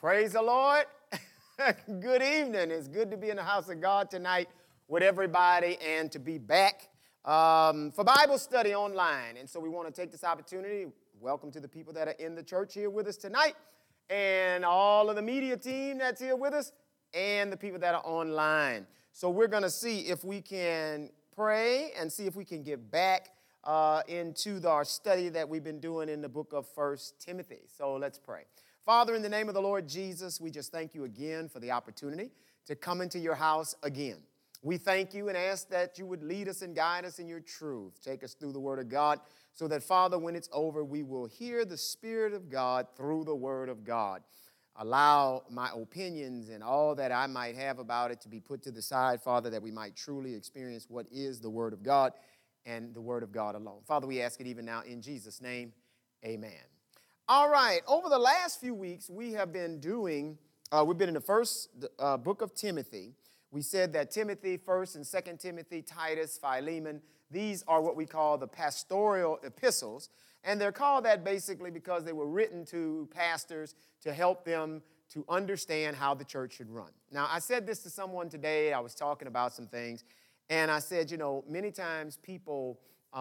Praise the Lord. Good evening. It's good to be in the house of God tonight with everybody and to be back for Bible study online. And so we want to take this opportunity. Welcome to the people that are in the church here with us tonight and all of the media team that's here with us and the people that are online. So we're going to see if we can pray and see if we can get back into our study that we've been doing in the book of 1 Timothy. So let's pray. Father, in the name of the Lord Jesus, we just thank you again for the opportunity to come into your house again. We thank you and ask that you would lead us and guide us in your truth. Take us through the word of God so that, Father, when it's over, we will hear the Spirit of God through the word of God. Allow my opinions and all that I might have about it to be put to the side, Father, that we might truly experience what is the word of God and the word of God alone. Father, we ask it even now in Jesus' name, amen. All right, over the last few weeks, we have been doing, we've been in the first book of Timothy. We said that Timothy, 1st and 2nd Timothy, Titus, Philemon, these are what we call the pastoral epistles. And they're called that basically because they were written to pastors to help them to understand how the church should run. Now, I said this to someone today. I was talking about some things. And I said, you know, many times people,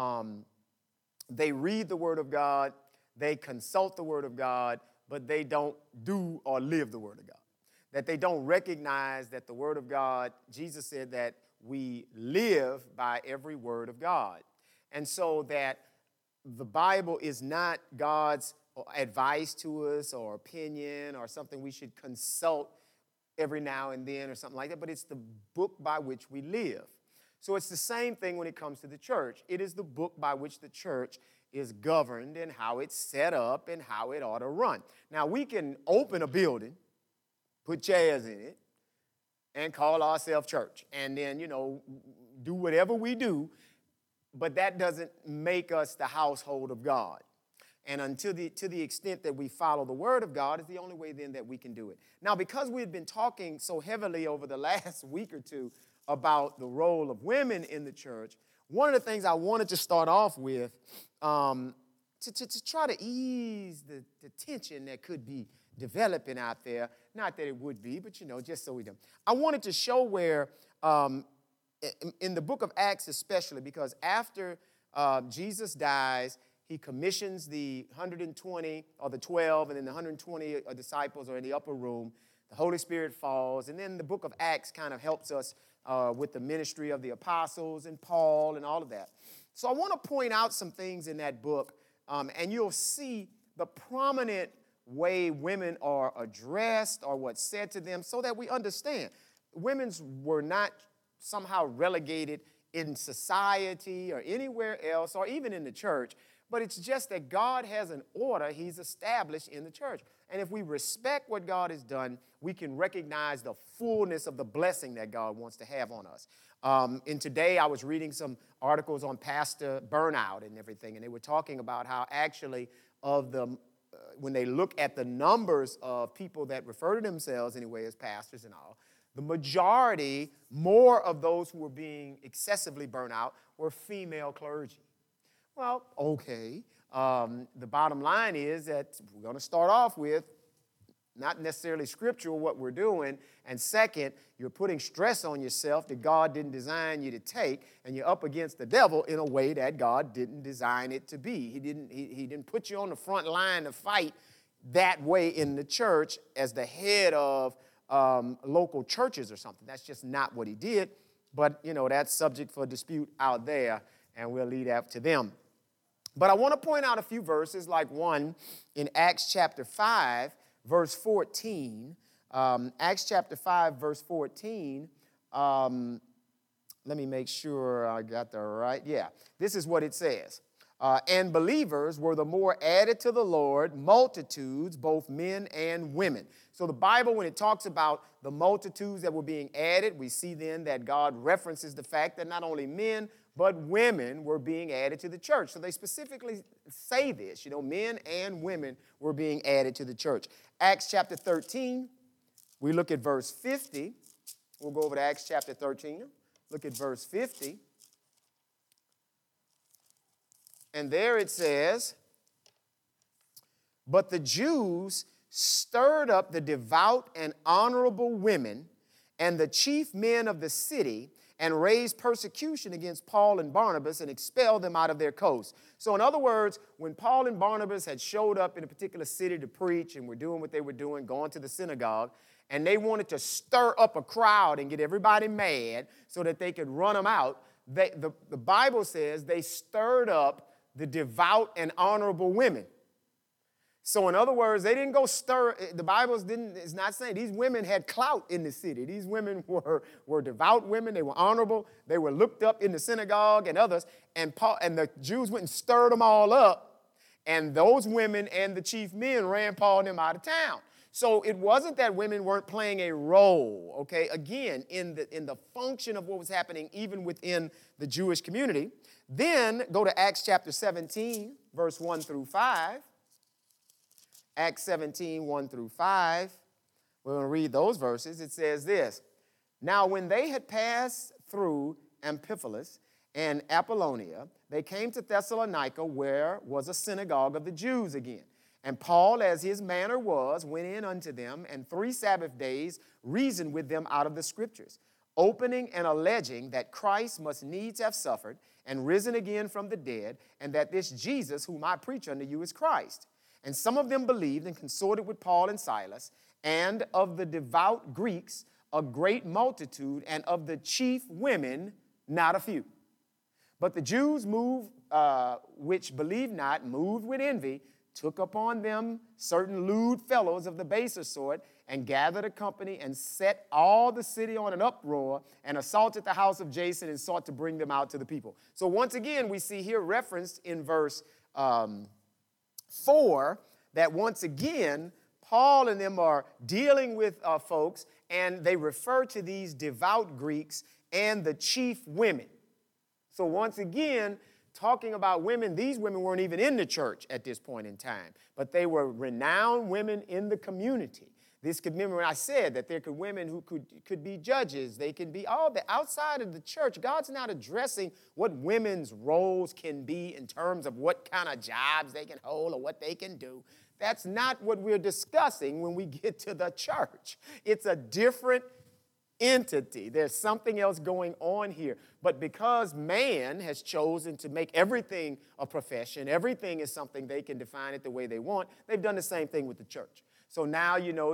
they read the Word of God, they consult the Word of God, but they don't do or live the Word of God. That they don't recognize that the Word of God, Jesus said that we live by every word of God. And so that the Bible is not God's advice to us or opinion or something we should consult every now and then or something like that, but it's the book by which we live. So it's the same thing when it comes to the church. It is the book by which the church is governed and how it's set up and how it ought to run. Now, we can open a building, put chairs in it, and call ourselves church. And then, you know, do whatever we do, but that doesn't make us the household of God. And to the extent that we follow the Word of God is the only way then that we can do it. Now, because we've been talking so heavily over the last week or two about the role of women in the church, one of the things I wanted to start off with, to try to ease the tension that could be developing out there, not that it would be, but, you know, just so we don't. I wanted to show where, in the book of Acts especially, because after Jesus dies, he commissions the 120 or the 12, and then the 120 disciples are in the upper room. The Holy Spirit falls, and then the book of Acts kind of helps us with the ministry of the apostles and Paul and all of that. So I want to point out some things in that book, and you'll see the prominent way women are addressed or what's said to them so that we understand. Women were not somehow relegated in society or anywhere else or even in the church, but it's just that God has an order he's established in the church. And if we respect what God has done, we can recognize the fullness of the blessing that God wants to have on us. And today I was reading some articles on pastor burnout and everything, and they were talking about how actually when they look at the numbers of people that refer to themselves anyway as pastors and all, the majority, more of those who were being excessively burnt out were female clergy. Well, okay. The bottom line is that we're going to start off with not necessarily scriptural what we're doing, and second, you're putting stress on yourself that God didn't design you to take, and you're up against the devil in a way that God didn't design it to be. He didn't put you on the front line to fight that way in the church as the head of local churches or something. That's just not what he did, but, you know, that's subject for dispute out there, and we'll leave that to them. But I want to point out a few verses, like one in Acts chapter 5, verse 14. Acts chapter 5, verse 14. Let me make sure I got that right. Yeah, this is what it says. And believers were the more added to the Lord, multitudes, both men and women. So the Bible, when it talks about the multitudes that were being added, we see then that God references the fact that not only men, but women were being added to the church. So they specifically say this, you know, men and women were being added to the church. Acts chapter 13, we look at verse 50. We'll go over to Acts chapter 13, look at verse 50. And there it says, but the Jews stirred up the devout and honorable women and the chief men of the city and raised persecution against Paul and Barnabas and expelled them out of their coast. So in other words, when Paul and Barnabas had showed up in a particular city to preach and were doing what they were doing, going to the synagogue, and they wanted to stir up a crowd and get everybody mad so that they could run them out, the Bible says they stirred up the devout and honorable women. So in other words, they didn't go stir. The Bible is not saying these women had clout in the city. These women were devout women. They were honorable. They were looked up in the synagogue and others. And the Jews went and stirred them all up. And those women and the chief men ran Paul and them out of town. So it wasn't that women weren't playing a role, okay, again, in the function of what was happening even within the Jewish community. Then go to Acts chapter 17, verse 1 through 5. Acts 17, 1 through 5. We're going to read those verses. It says this: Now when they had passed through Amphipolis and Apollonia, they came to Thessalonica, where was a synagogue of the Jews again. And Paul, as his manner was, went in unto them, and 3 Sabbath days reasoned with them out of the Scriptures, opening and alleging that Christ must needs have suffered and risen again from the dead, and that this Jesus whom I preach unto you is Christ. And some of them believed and consorted with Paul and Silas, and of the devout Greeks a great multitude, and of the chief women not a few. But the Jews which believed not, moved with envy, took upon them certain lewd fellows of the baser sort, and gathered a company, and set all the city on an uproar, and assaulted the house of Jason, and sought to bring them out to the people. So once again, we see here referenced in verse 4, that once again, Paul and them are dealing with folks, and they refer to these devout Greeks and the chief women. So once again, talking about women, these women weren't even in the church at this point in time, but they were renowned women in the community. This could, remember when I said that there could women who could be judges, they can be all the outside of the church. God's not addressing what women's roles can be in terms of what kind of jobs they can hold or what they can do. That's not what we're discussing when we get to the church. It's a different entity. There's something else going on here. But because man has chosen to make everything a profession, everything is something they can define it the way they want, they've done the same thing with the church. So now, you know,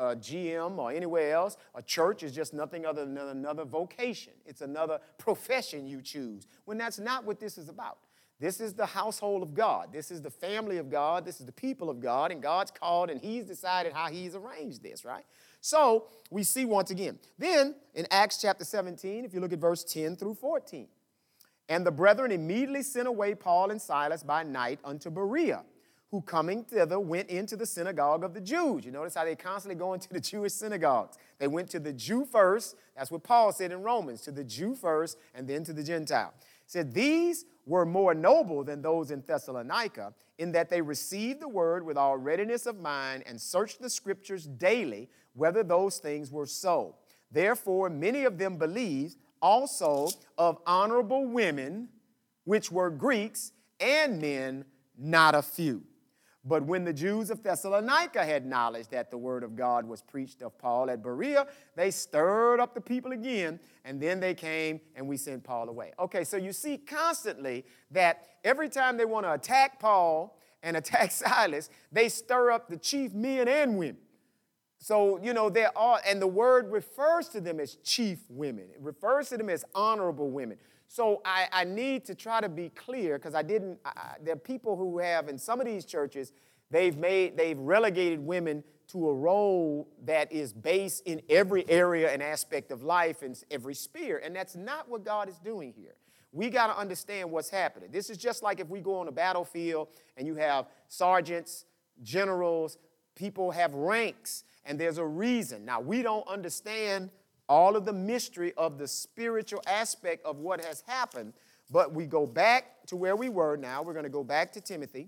GM or anywhere else, a church is just nothing other than another vocation. It's another profession you choose, when that's not what this is about. This is the household of God. This is the family of God. This is the people of God, and God's called, and he's decided how he's arranged this, right? So we see once again. Then in Acts chapter 17, if you look at verse 10 through 14, and the brethren immediately sent away Paul and Silas by night unto Berea, who coming thither went into the synagogue of the Jews. You notice how they constantly go into the Jewish synagogues. They went to the Jew first. That's what Paul said in Romans, to the Jew first and then to the Gentile. He said, these were more noble than those in Thessalonica, in that they received the word with all readiness of mind and searched the Scriptures daily, whether those things were so. Therefore, many of them believed, also of honorable women, which were Greeks, and men, not a few. But when the Jews of Thessalonica had knowledge that the word of God was preached of Paul at Berea, they stirred up the people again, and then they came and we sent Paul away. Okay, so you see constantly that every time they want to attack Paul and attack Silas, they stir up the chief men and women. So, you know, they're all, and the word refers to them as chief women. It refers to them as honorable women. So I need to try to be clear, because there are people who have, in some of these churches, they've relegated women to a role that is based in every area and aspect of life and every sphere. And that's not what God is doing here. We got to understand what's happening. This is just like if we go on a battlefield and you have sergeants, generals, people have ranks, and there's a reason. Now, we don't understand all of the mystery of the spiritual aspect of what has happened, but we go back to where we were now. We're going to go back to Timothy.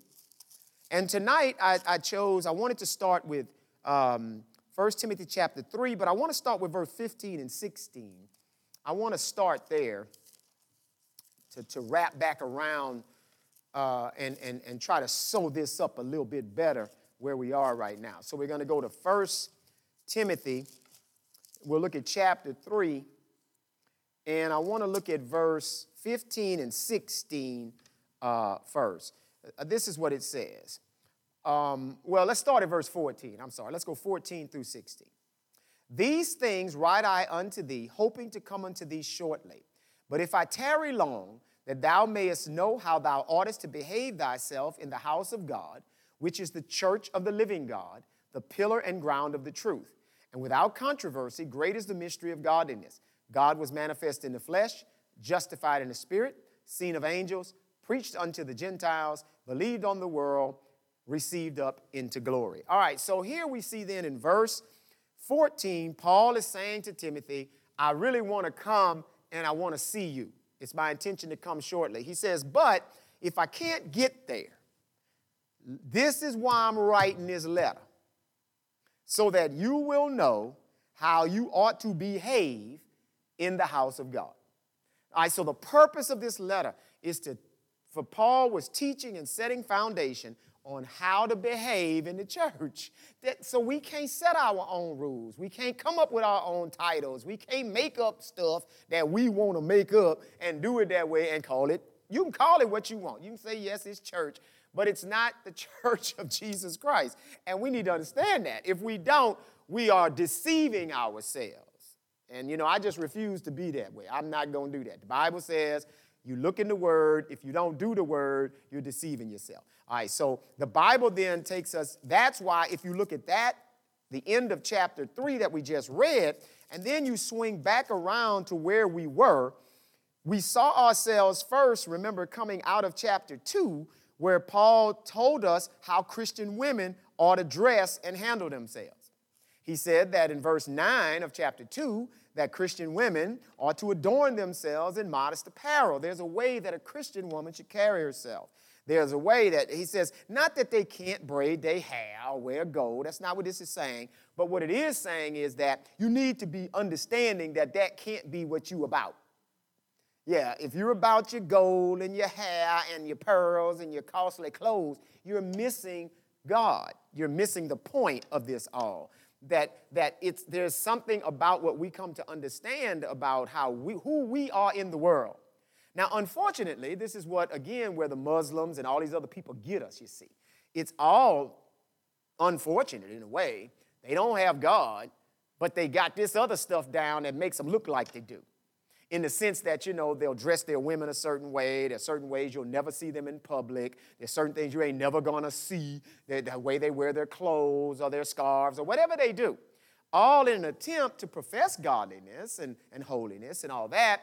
And tonight I wanted to start with 1 Timothy chapter 3, but I want to start with verse 15 and 16. I want to start there to wrap back around and try to sew this up a little bit better where we are right now. So we're going to go to 1 Timothy. We'll look at chapter 3. And I want to look at verse 15 and 16 first. This is what it says. Well, let's start at verse 14. I'm sorry. Let's go 14 through 16. These things write I unto thee, hoping to come unto thee shortly. But if I tarry long, that thou mayest know how thou oughtest to behave thyself in the house of God, which is the church of the living God, the pillar and ground of the truth. And without controversy, great is the mystery of godliness. God was manifest in the flesh, justified in the spirit, seen of angels, preached unto the Gentiles, believed on the world, received up into glory. All right, so here we see then in verse 14, Paul is saying to Timothy, I really want to come and I want to see you. It's my intention to come shortly. He says, but if I can't get there, this is why I'm writing this letter, so that you will know how you ought to behave in the house of God. All right, so the purpose of this letter is for Paul was teaching and setting foundation on how to behave in the church. So we can't set our own rules. We can't come up with our own titles. We can't make up stuff that we want to make up and do it that way and call it. You can call it what you want. You can say, yes, it's church, but it's not the church of Jesus Christ. And we need to understand that. If we don't, we are deceiving ourselves. And, I just refuse to be that way. I'm not going to do that. The Bible says you look in the Word. If you don't do the Word, you're deceiving yourself. All right, so the Bible then takes us, that's why if you look at that, the end of chapter 3 that we just read, and then you swing back around to where we were, we saw ourselves first, remember, coming out of chapter 2, where Paul told us how Christian women ought to dress and handle themselves. He said that in verse 9 of chapter 2, that Christian women ought to adorn themselves in modest apparel. There's a way that a Christian woman should carry herself. There's a way that, he says, not that they can't braid their hair or wear gold. That's not what this is saying. But what it is saying is that you need to be understanding that that can't be what you about. Yeah, if you're about your gold and your hair and your pearls and your costly clothes, you're missing God. You're missing the point of this all. There's something about what we come to understand about who we are in the world. Now, unfortunately, this is what, again, where the Muslims and all these other people get us, you see. It's all unfortunate in a way. They don't have God, but they got this other stuff down that makes them look like they do. In the sense that, they'll dress their women a certain way. There's certain ways you'll never see them in public. There's certain things you ain't never going to see, the way they wear their clothes or their scarves or whatever they do. All in an attempt to profess godliness and holiness and all that.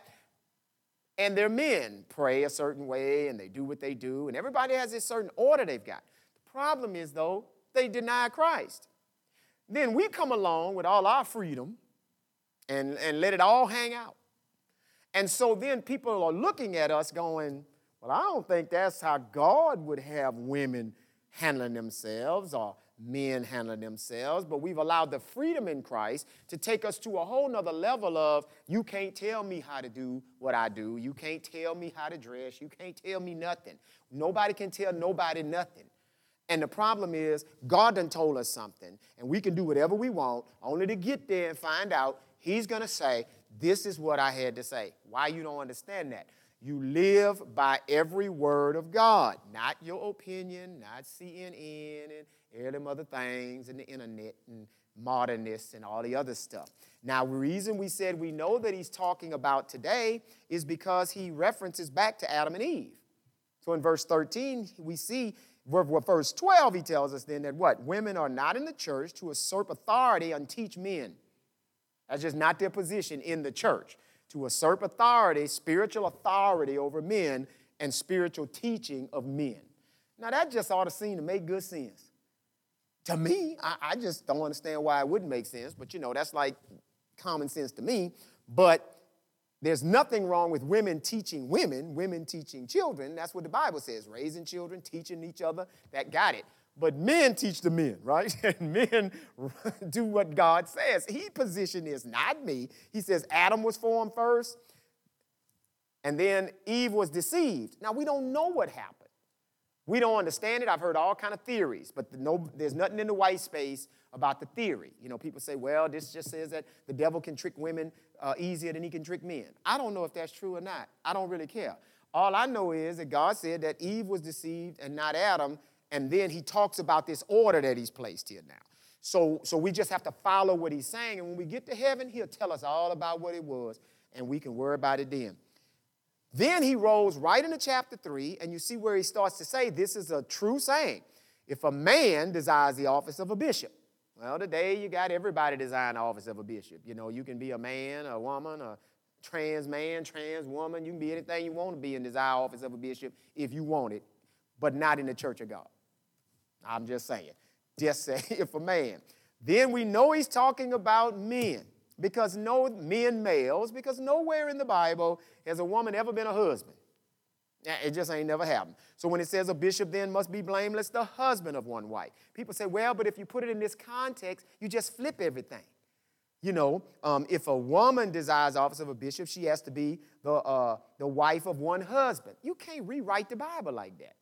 And their men pray a certain way and they do what they do. And everybody has this certain order they've got. The problem is, though, they deny Christ. Then we come along with all our freedom and let it all hang out. And so then people are looking at us going, well, I don't think that's how God would have women handling themselves or men handling themselves, but we've allowed the freedom in Christ to take us to a whole nother level of, you can't tell me how to do what I do. You can't tell me how to dress. You can't tell me nothing. Nobody can tell nobody nothing. And the problem is, God done told us something, and we can do whatever we want, only to get there and find out he's going to say, this is what I had to say. Why you don't understand that? You live by every word of God, not your opinion, not CNN and all them other things and the internet and modernists and all the other stuff. Now, the reason we said we know that he's talking about today is because he references back to Adam and Eve. So in verse 13, we see, verse 12, he tells us then that what? Women are not in the church to usurp authority and teach men. That's just not their position in the church. To usurp authority, spiritual authority over men and spiritual teaching of men. Now, that just ought to seem to make good sense. To me, I just don't understand why it wouldn't make sense, but, that's like common sense to me. But there's nothing wrong with women teaching women teaching children. That's what the Bible says, raising children, teaching each other. That got it. But men teach the men, right? And men do what God says. His position is not me. He says Adam was formed first, and then Eve was deceived. Now, we don't know what happened. We don't understand it. I've heard all kind of theories, but there's nothing in the white space about the theory. You know, people say, well, this just says that the devil can trick women easier than he can trick men. I don't know if that's true or not. I don't really care. All I know is that God said that Eve was deceived and not Adam, and then he talks about this order that he's placed here now. So we just have to follow what he's saying, and when we get to heaven, he'll tell us all about what it was, and we can worry about it then. Then he rolls right into chapter 3, and you see where he starts to say this is a true saying. If a man desires the office of a bishop, well, today you got everybody desiring the office of a bishop. You know, you can be a man, a woman, a trans man, trans woman. You can be anything you want to be and desire office of a bishop if you want it, but not in the church of God. I'm just saying. Just say if a man. Then we know he's talking about men. Because no men, males, because nowhere in the Bible has a woman ever been a husband. It just ain't never happened. So when it says a bishop then must be blameless, the husband of one wife. People say, well, but if you put it in this context, you just flip everything. You know, if a woman desires the office of a bishop, she has to be the wife of one husband. You can't rewrite the Bible like that.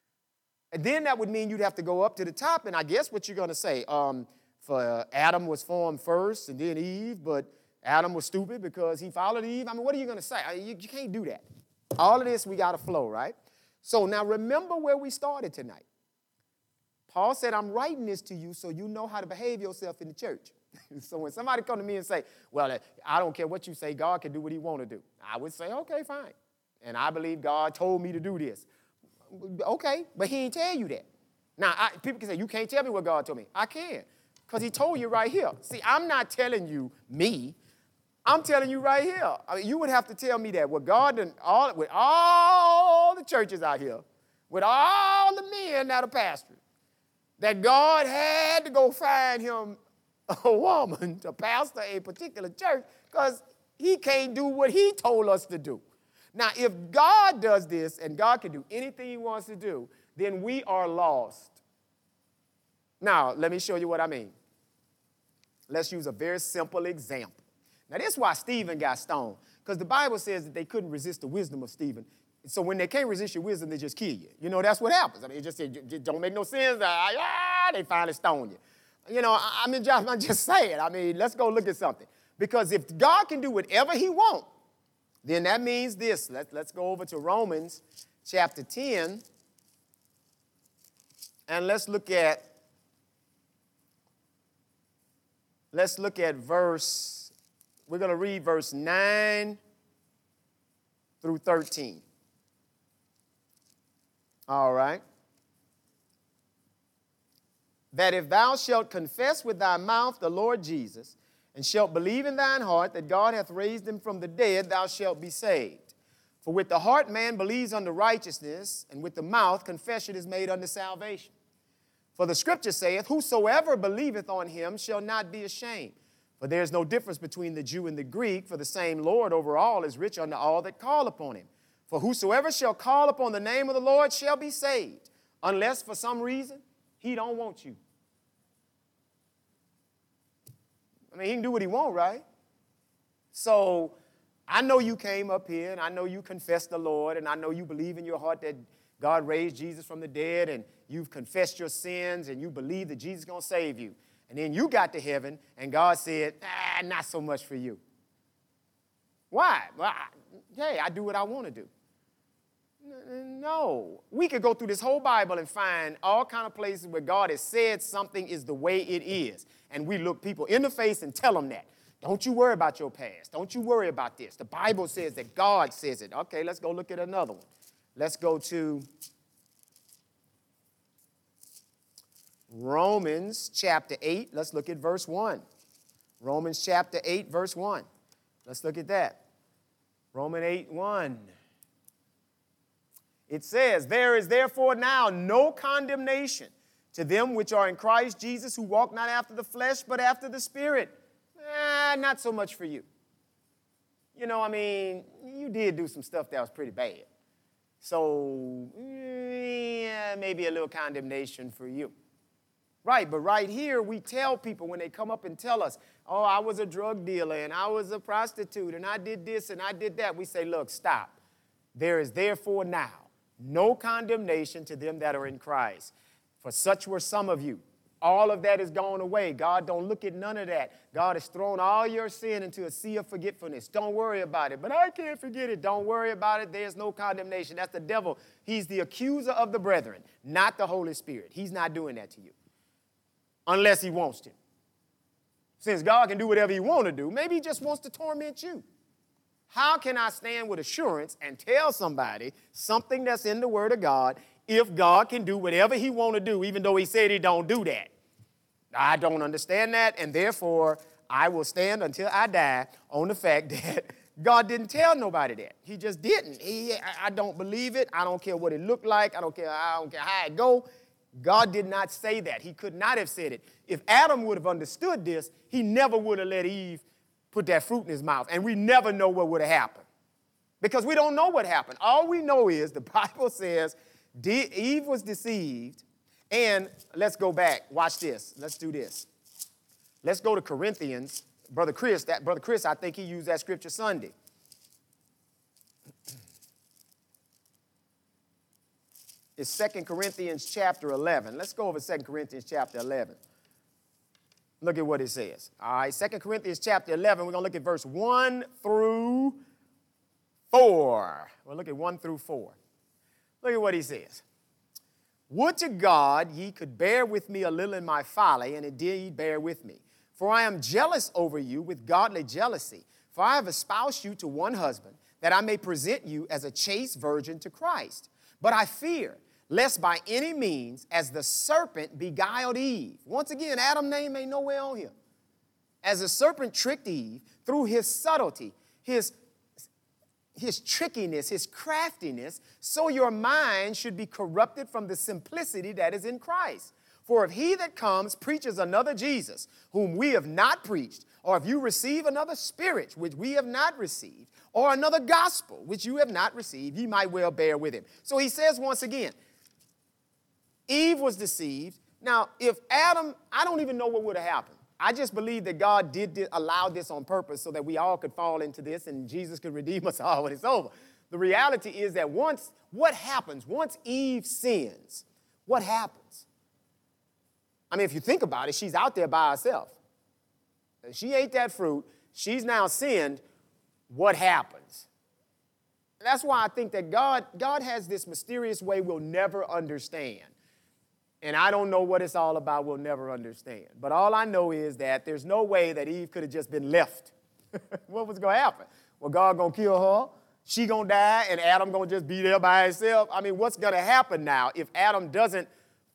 And then that would mean you'd have to go up to the top, and I guess what you're going to say, for Adam was formed first and then Eve, but Adam was stupid because he followed Eve. I mean, what are you going to say? You can't do that. All of this, we got to flow, right? So now remember where we started tonight. Paul said, I'm writing this to you so you know how to behave yourself in the church. So when somebody come to me and say, well, I don't care what you say, God can do what he want to do. I would say, okay, fine. And I believe God told me to do this. Okay, but he ain't tell you that. Now, people can say, you can't tell me what God told me. I can. Because he told you right here. See, I'm not telling you me. I'm telling you right here. I mean, you would have to tell me that with God and with all the churches out here, with all the men that are pastoring, that God had to go find him a woman to pastor a particular church because he can't do what he told us to do. Now, if God does this and God can do anything he wants to do, then we are lost. Now, let me show you what I mean. Let's use a very simple example. Now, this is why Stephen got stoned, because the Bible says that they couldn't resist the wisdom of Stephen. So when they can't resist your wisdom, they just kill you. You know, that's what happens. I mean, it just don't make no sense. They finally stone you. You know, I'm just saying. I mean, let's go look at something. Because if God can do whatever he wants, then that means this. Let's go over to Romans chapter 10, and let's look at verse, we're going to read verse 9 through 13. All right. That if thou shalt confess with thy mouth the Lord Jesus, and shalt believe in thine heart that God hath raised him from the dead, thou shalt be saved. For with the heart man believes unto righteousness, and with the mouth confession is made unto salvation. For the scripture saith, whosoever believeth on him shall not be ashamed. For there is no difference between the Jew and the Greek, for the same Lord over all is rich unto all that call upon him. For whosoever shall call upon the name of the Lord shall be saved, unless for some reason he don't want you. I mean, he can do what he wants, right? So I know you came up here, and I know you confessed the Lord, and I know you believe in your heart that God raised Jesus from the dead, and you've confessed your sins, and you believe that Jesus is going to save you. And then you got to heaven, and God said, not so much for you. Why? Well, I do what I want to do. No. We could go through this whole Bible and find all kind of places where God has said something is the way it is. And we look people in the face and tell them that. Don't you worry about your past. Don't you worry about this. The Bible says that God says it. Okay, let's go look at another one. Let's go to Romans chapter 8. Let's look at verse 1. Romans chapter 8, verse 1. Let's look at that. Romans 8, 1. It says, there is therefore now no condemnation to them which are in Christ Jesus, who walk not after the flesh, but after the Spirit. Not so much for you. You know, I mean, you did do some stuff that was pretty bad. So, maybe a little condemnation for you. Right, but right here we tell people when they come up and tell us, oh, I was a drug dealer and I was a prostitute and I did this and I did that. We say, look, stop. There is therefore now no condemnation to them that are in Christ. For such were some of you. All of that is gone away. God don't look at none of that. God has thrown all your sin into a sea of forgetfulness. Don't worry about it. But I can't forget it. Don't worry about it. There's no condemnation. That's the devil. He's the accuser of the brethren, not the Holy Spirit. He's not doing that to you unless he wants to. Since God can do whatever he wants to do, maybe he just wants to torment you. How can I stand with assurance and tell somebody something that's in the Word of God if God can do whatever he want to do, even though he said he don't do that? I don't understand that, and therefore I will stand until I die on the fact that God didn't tell nobody that. He just didn't. I don't believe it. I don't care what it looked like. I don't care how it go. God did not say that. He could not have said it. If Adam would have understood this, he never would have let Eve put that fruit in his mouth, and we never know what would have happened because we don't know what happened. All we know is the Bible says Eve was deceived, and let's go back. Watch this. Let's do this. Let's go to Corinthians. Brother Chris, I think he used that scripture Sunday. It's 2 Corinthians chapter 11. Let's go over 2 Corinthians chapter 11. Look at what it says. All right, 2 Corinthians chapter 11, we're going to look at verse 1 through 4. We'll look at 1 through 4. Look at what he says. Would to God ye could bear with me a little in my folly, and indeed ye bear with me. For I am jealous over you with godly jealousy. For I have espoused you to one husband, that I may present you as a chaste virgin to Christ. But I fear, lest by any means, as the serpent beguiled Eve. Once again, Adam's name ain't nowhere on here. As the serpent tricked Eve through his subtlety, his trickiness, his craftiness, so your mind should be corrupted from the simplicity that is in Christ. For if he that comes preaches another Jesus, whom we have not preached, or if you receive another spirit, which we have not received, or another gospel, which you have not received, ye might well bear with him. So he says once again, Eve was deceived. Now, if Adam, I don't even know what would have happened. I just believe that God did allow this on purpose so that we all could fall into this and Jesus could redeem us all when it's over. The reality is that once Eve sins, what happens? I mean, if you think about it, she's out there by herself. She ate that fruit. She's now sinned. What happens? That's why I think that God has this mysterious way we'll never understand. And I don't know what it's all about. We'll never understand. But all I know is that there's no way that Eve could have just been left. What was going to happen? Well, God going to kill her. She going to die, and Adam going to just be there by himself. I mean, what's going to happen now if Adam doesn't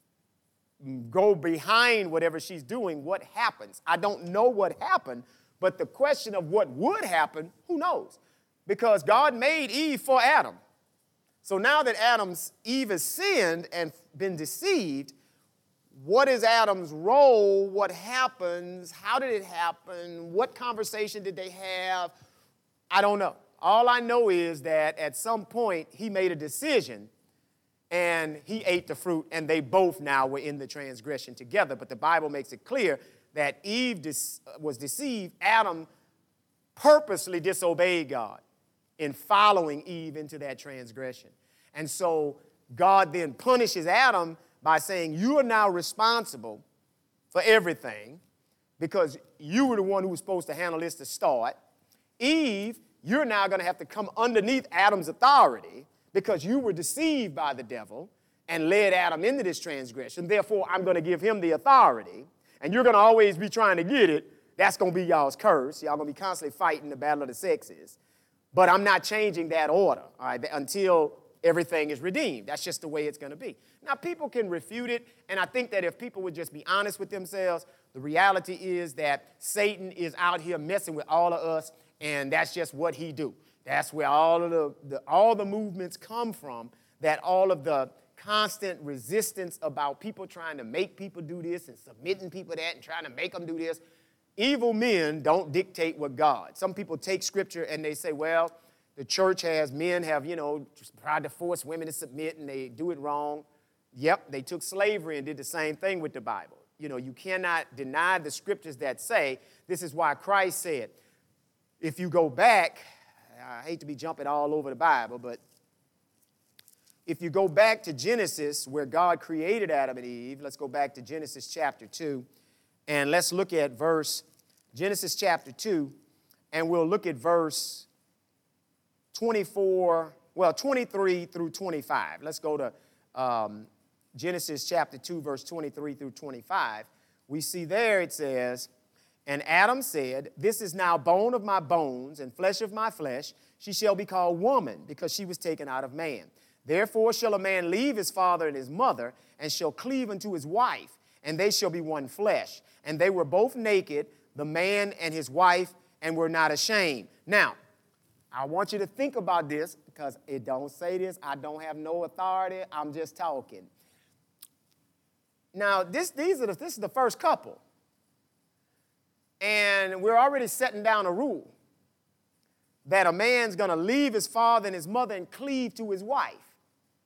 go behind whatever she's doing? What happens? I don't know what happened, but the question of what would happen, who knows? Because God made Eve for Adam. So now that Eve has sinned and been deceived, what is Adam's role? What happens? How did it happen? What conversation did they have? I don't know. All I know is that at some point he made a decision and he ate the fruit, and they both now were in the transgression together. But the Bible makes it clear that Eve was deceived. Adam purposely disobeyed God in following Eve into that transgression. And so God then punishes Adam by saying, you are now responsible for everything because you were the one who was supposed to handle this to start. Eve, you're now going to have to come underneath Adam's authority because you were deceived by the devil and led Adam into this transgression. Therefore, I'm going to give him the authority, and you're going to always be trying to get it. That's going to be y'all's curse. Y'all going to be constantly fighting the battle of the sexes. But I'm not changing that order, all right, until everything is redeemed. That's just the way it's going to be. Now, people can refute it, and I think that if people would just be honest with themselves, the reality is that Satan is out here messing with all of us, and that's just what he do. That's where all of the movements come from, that all of the constant resistance about people trying to make people do this and submitting people that and trying to make them do this. Evil men don't dictate what God. Some people take scripture and they say, well, the church men have, tried to force women to submit and they do it wrong. Yep, they took slavery and did the same thing with the Bible. You cannot deny the scriptures that say, this is why Christ said, if you go back, I hate to be jumping all over the Bible, but if you go back to Genesis, where God created Adam and Eve, let's go back to Genesis chapter 2, and let's look at Genesis chapter 2, and we'll look at verse 23 through 25. Let's go to Genesis chapter 2, verse 23 through 25. We see there it says, "And Adam said, This is now bone of my bones and flesh of my flesh. She shall be called woman, because she was taken out of man. Therefore shall a man leave his father and his mother, and shall cleave unto his wife, and they shall be one flesh. And they were both naked, the man and his wife, and were not ashamed." Now, I want you to think about this, because it don't say this. I don't have no authority. I'm just talking. Now, this is the first couple. And we're already setting down a rule that a man's going to leave his father and his mother and cleave to his wife.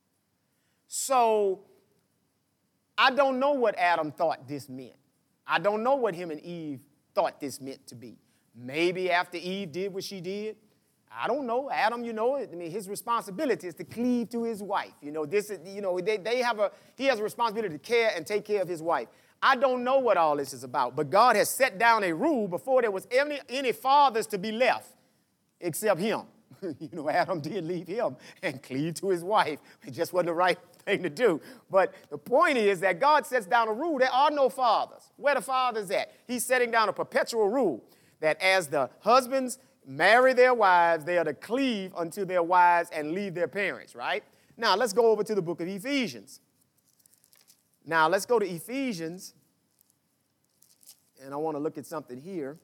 So I don't know what Adam thought this meant. I don't know what him and Eve thought this meant to be. Maybe after Eve did what she did, I don't know. Adam, his responsibility is to cleave to his wife. He has a responsibility to care and take care of his wife. I don't know what all this is about, but God has set down a rule before there was any fathers to be left except him. Adam did leave him and cleave to his wife. It just wasn't the right thing to do. But the point is that God sets down a rule. There are no fathers. Where the fathers at? He's setting down a perpetual rule that as the husbands marry their wives, they are to cleave unto their wives and leave their parents, right? Now, let's go over to the book of Ephesians. Now, let's go to Ephesians, and I want to look at something here.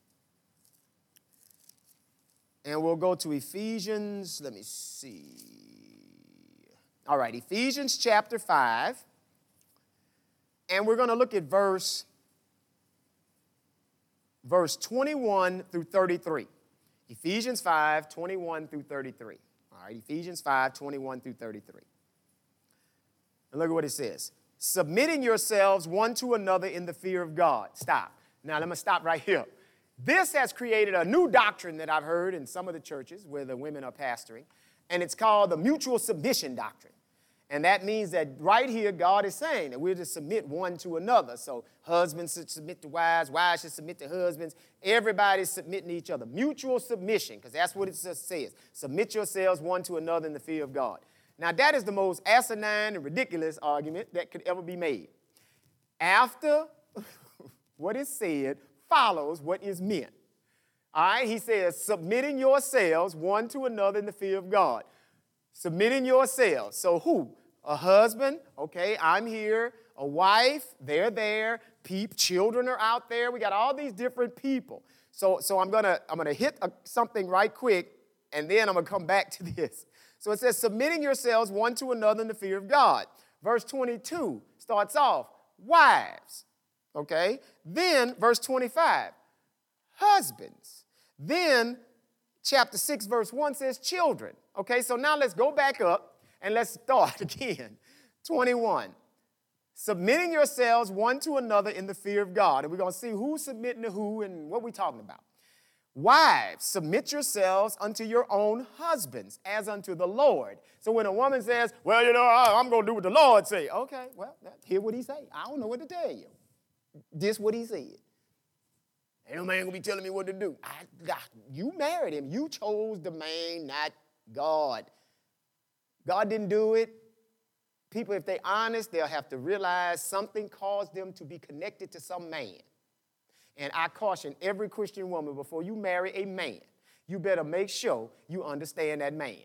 And we'll go to Ephesians, let me see. All right, Ephesians chapter 5, and we're going to look at verse 21 through 33. Ephesians 5, 21 through 33. All right, Ephesians 5, 21 through 33. And look at what it says. "Submitting yourselves one to another in the fear of God." Stop. Now, let me stop right here. This has created a new doctrine that I've heard in some of the churches where the women are pastoring, and it's called the mutual submission doctrine. And that means that right here, God is saying that we're to submit one to another. So husbands should submit to wives, wives should submit to husbands. Everybody's submitting to each other. Mutual submission, because that's what it says. Submit yourselves one to another in the fear of God. Now, that is the most asinine and ridiculous argument that could ever be made. After what is said follows what is meant. All right, he says, submitting yourselves one to another in the fear of God. Submitting yourselves. So who? A husband, okay, I'm here. A wife, they're there. Children are out there. We got all these different people. So I'm gonna hit something right quick, and then I'm gonna come back to this. So it says, submitting yourselves one to another in the fear of God. Verse 22 starts off, wives, okay? Then verse 25, husbands. Then chapter 6, verse 1 says children. Okay, so now let's go back up and let's start again. 21. Submitting yourselves one to another in the fear of God. And we're going to see who's submitting to who and what we're talking about. Wives, submit yourselves unto your own husbands as unto the Lord. So when a woman says, well, I'm going to do what the Lord say. Okay, well, hear what he say. I don't know what to tell you. This what he said. Ain't no man going to be telling me what to do. You married him. You chose the man, not God. God didn't do it. People, if they're honest, they'll have to realize something caused them to be connected to some man. And I caution every Christian woman, before you marry a man, you better make sure you understand that man.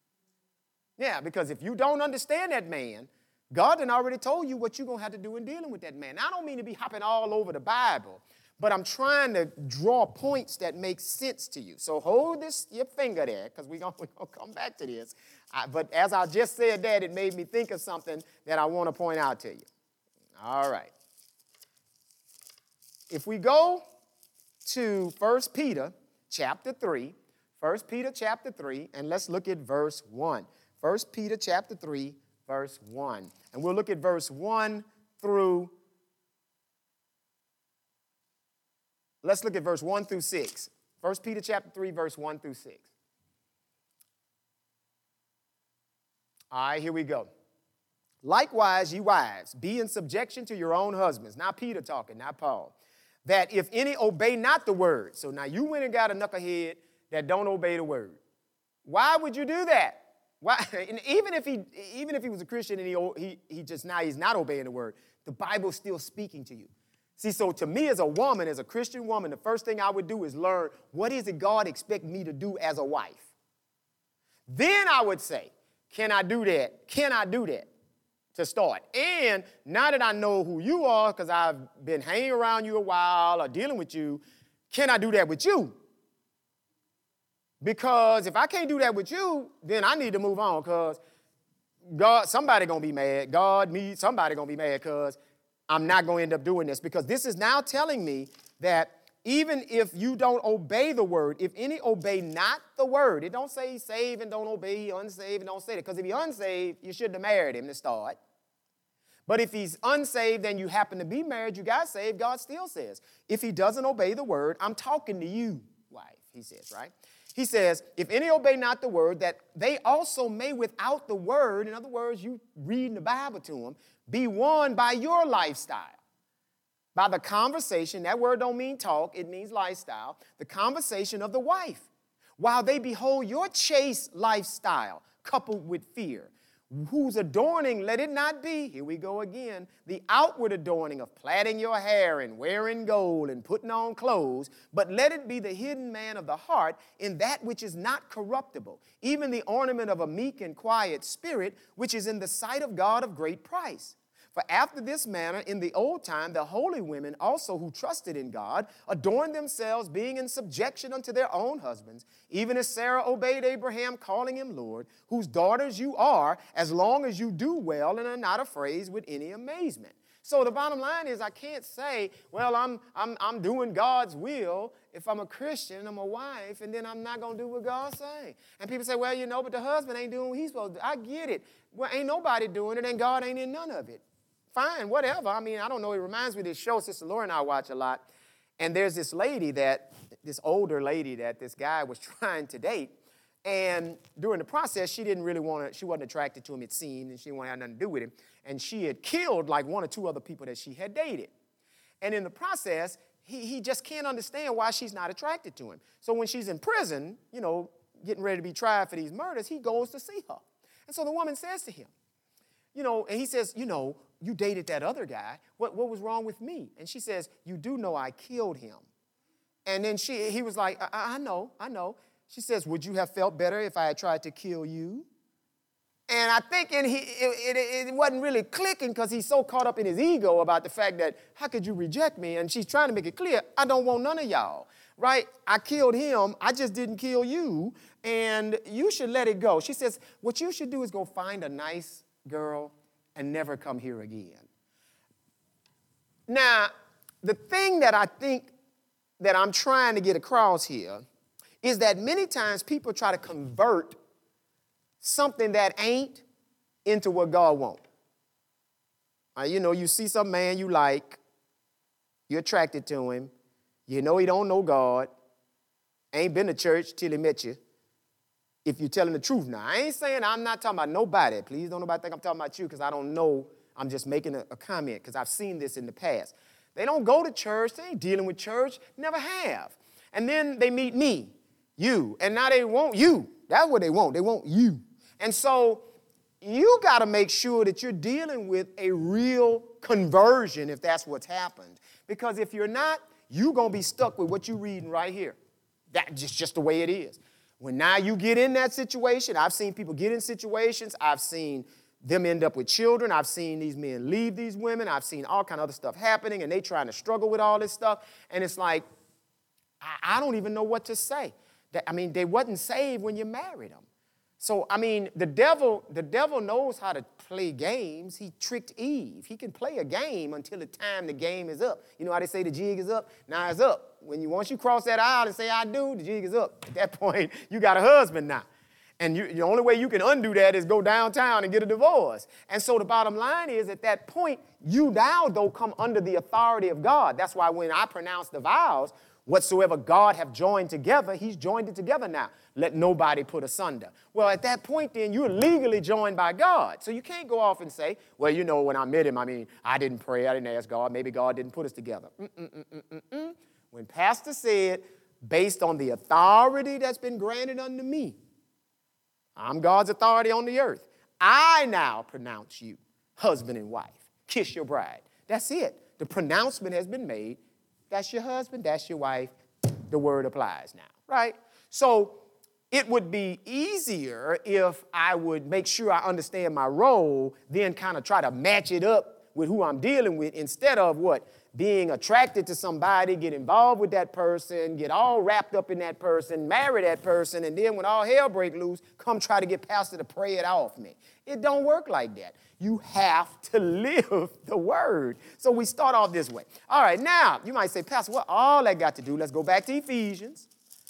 Yeah, because if you don't understand that man, God done already told you what you're going to have to do in dealing with that man. Now, I don't mean to be hopping all over the Bible, but I'm trying to draw points that make sense to you. So hold your finger there, because we're going to come back to this. But as I just said that, it made me think of something that I want to point out to you. All right. If we go to 1 Peter chapter 3, 1 Peter chapter 3, and let's look at verse 1. 1 Peter chapter 3, verse 1. And we'll look at verse 1 through, let's look at verse 1 through 6. 1 Peter chapter 3, verse 1 through 6. All right, here we go. Likewise, ye wives, be in subjection to your own husbands. Now Peter talking, not Paul. That if any obey not the word. So now you went and got a knucklehead that don't obey the word. Why would you do that? Why? And even if he was a Christian and he's not obeying the word, the Bible's still speaking to you. See, so to me as a woman, as a Christian woman, the first thing I would do is learn what is it God expects me to do as a wife. Then I would say, can I do that? Can I do that? To start. And now that I know who you are, because I've been hanging around you a while or dealing with you, can I do that with you? Because if I can't do that with you, then I need to move on, because God, somebody going to be mad. God, me, somebody going to be mad, because I'm not going to end up doing this. Because this is now telling me that even if you don't obey the word, if any obey not the word, it don't say save and don't obey, unsaved and don't say that. Because if you're unsaved, you shouldn't have married him to start. But if he's unsaved and you happen to be married, you got saved, God still says, if he doesn't obey the word, I'm talking to you, wife, he says, right? He says, if any obey not the word, that they also may without the word, in other words, you reading the Bible to them, be won by your lifestyle. By the conversation, that word don't mean talk, it means lifestyle, the conversation of the wife, while they behold your chaste lifestyle coupled with fear, whose adorning, let it not be, here we go again, the outward adorning of plaiting your hair and wearing gold and putting on clothes, but let it be the hidden man of the heart in that which is not corruptible, even the ornament of a meek and quiet spirit, which is in the sight of God of great price. For after this manner, in the old time, the holy women also who trusted in God adorned themselves, being in subjection unto their own husbands, even as Sarah obeyed Abraham, calling him Lord, whose daughters you are, as long as you do well and are not afraid with any amazement. So the bottom line is I can't say, well, I'm doing God's will if I'm a Christian, I'm a wife, and then I'm not going to do what God's saying. And people say, well, but the husband ain't doing what he's supposed to do. I get it. Well, ain't nobody doing it, and God ain't in none of it. Fine, whatever. I mean, I don't know. It reminds me of this show Sister Laura and I watch a lot. And there's this older lady that this guy was trying to date. And during the process, she wasn't attracted to him, it seemed, and she didn't want to have nothing to do with him. And she had killed like one or two other people that she had dated. And in the process, he just can't understand why she's not attracted to him. So when she's in prison, getting ready to be tried for these murders, he goes to see her. And so the woman says to him, and he says, you dated that other guy. What was wrong with me? And she says, you do know I killed him. And then he was like, I know. She says, would you have felt better if I had tried to kill you? And I think it wasn't really clicking because he's so caught up in his ego about the fact that, how could you reject me? And she's trying to make it clear, I don't want none of y'all, right? I killed him. I just didn't kill you. And you should let it go. She says, what you should do is go find a nice girl and never come here again. Now, the thing that I think that I'm trying to get across here is that many times people try to convert something that ain't into what God wants. You see some man you like, you're attracted to him, he don't know God, ain't been to church till he met you. If you're telling the truth now. I ain't saying I'm not talking about nobody. Please don't nobody think I'm talking about you because I don't know. I'm just making a comment because I've seen this in the past. They don't go to church. They ain't dealing with church. Never have. And then they meet me, you, and now they want you. That's what they want. They want you. And so you got to make sure that you're dealing with a real conversion if that's what's happened. Because if you're not, you're going to be stuck with what you're reading right here. That's just the way it is. When now you get in that situation, I've seen people get in situations, I've seen them end up with children, I've seen these men leave these women, I've seen all kind of other stuff happening, and they trying to struggle with all this stuff, and it's like, I don't even know what to say. They wasn't saved when you married them. So, the devil knows how to play games. He tricked Eve. He can play a game until the time the game is up. You know how they say the jig is up? Now it's up. Once you cross that aisle and say, I do, the jig is up. At that point, you got a husband now. And the only way you can undo that is go downtown and get a divorce. And so the bottom line is, at that point, you now, though, come under the authority of God. That's why when I pronounce the vows, Whatsoever God have joined together, he's joined it together now. Let nobody put asunder. Well, at that point, then, you're legally joined by God. So you can't go off and say, well, you know, when I met him, I didn't pray, I didn't ask God. Maybe God didn't put us together. When Pastor said, based on the authority that's been granted unto me, I'm God's authority on the earth, I now pronounce you husband and wife. Kiss your bride. That's it. The pronouncement has been made. That's your husband, that's your wife. The word applies now, right? So it would be easier if I would make sure I understand my role, then kind of try to match it up with who I'm dealing with instead of what? Being attracted to somebody, get involved with that person, get all wrapped up in that person, marry that person, and then when all hell break loose, come try to get Pastor to pray it off me. It don't work like that. You have to live the word. So we start off this way. All right, now, you might say, Pastor, what all that got to do? Let's go back to Ephesians,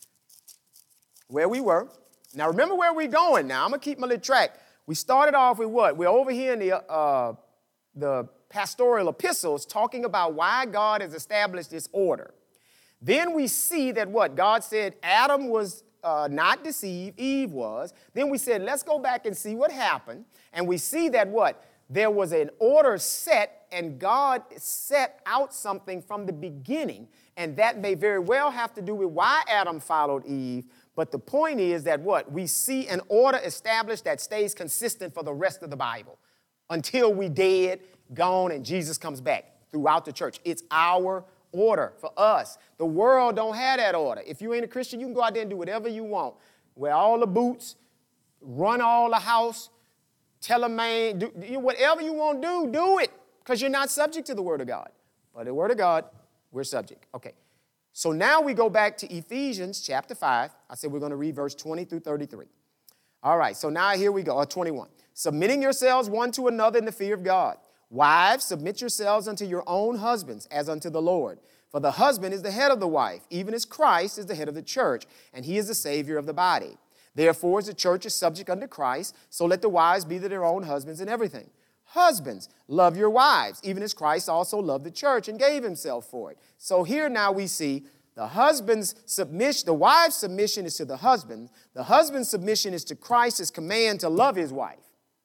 where we were. Now, remember where we're going now. I'm going to keep my little track. We started off with what? We're over here in the pastoral epistles talking about why God has established this order. Then we see that what? God said Adam was not deceived, Eve was. Then we said, let's go back and see what happened. And we see that what? There was an order set, and God set out something from the beginning. And that may very well have to do with why Adam followed Eve. But the point is that what? We see an order established that stays consistent for the rest of the Bible until we dead, gone, and Jesus comes back throughout the church. It's our order for us. The world don't have that order. If you ain't a Christian, you can go out there and do whatever you want. Wear all the boots, run all the house, tell a man, do whatever you want to do it, because you're not subject to the word of God. But the word of God, we're subject. Okay. So now we go back to Ephesians chapter 5. I said we're going to read verse 20 through 33. All right, so now here we go, 21. Submitting yourselves one to another in the fear of God. Wives, submit yourselves unto your own husbands as unto the Lord. For the husband is the head of the wife, even as Christ is the head of the church, and he is the Savior of the body. Therefore, as the church is subject unto Christ, so let the wives be to their own husbands in everything. Husbands, love your wives, even as Christ also loved the church and gave himself for it. So here now we see the husband's submission, the wife's submission is to the husband. The husband's submission is to Christ's command to love his wife.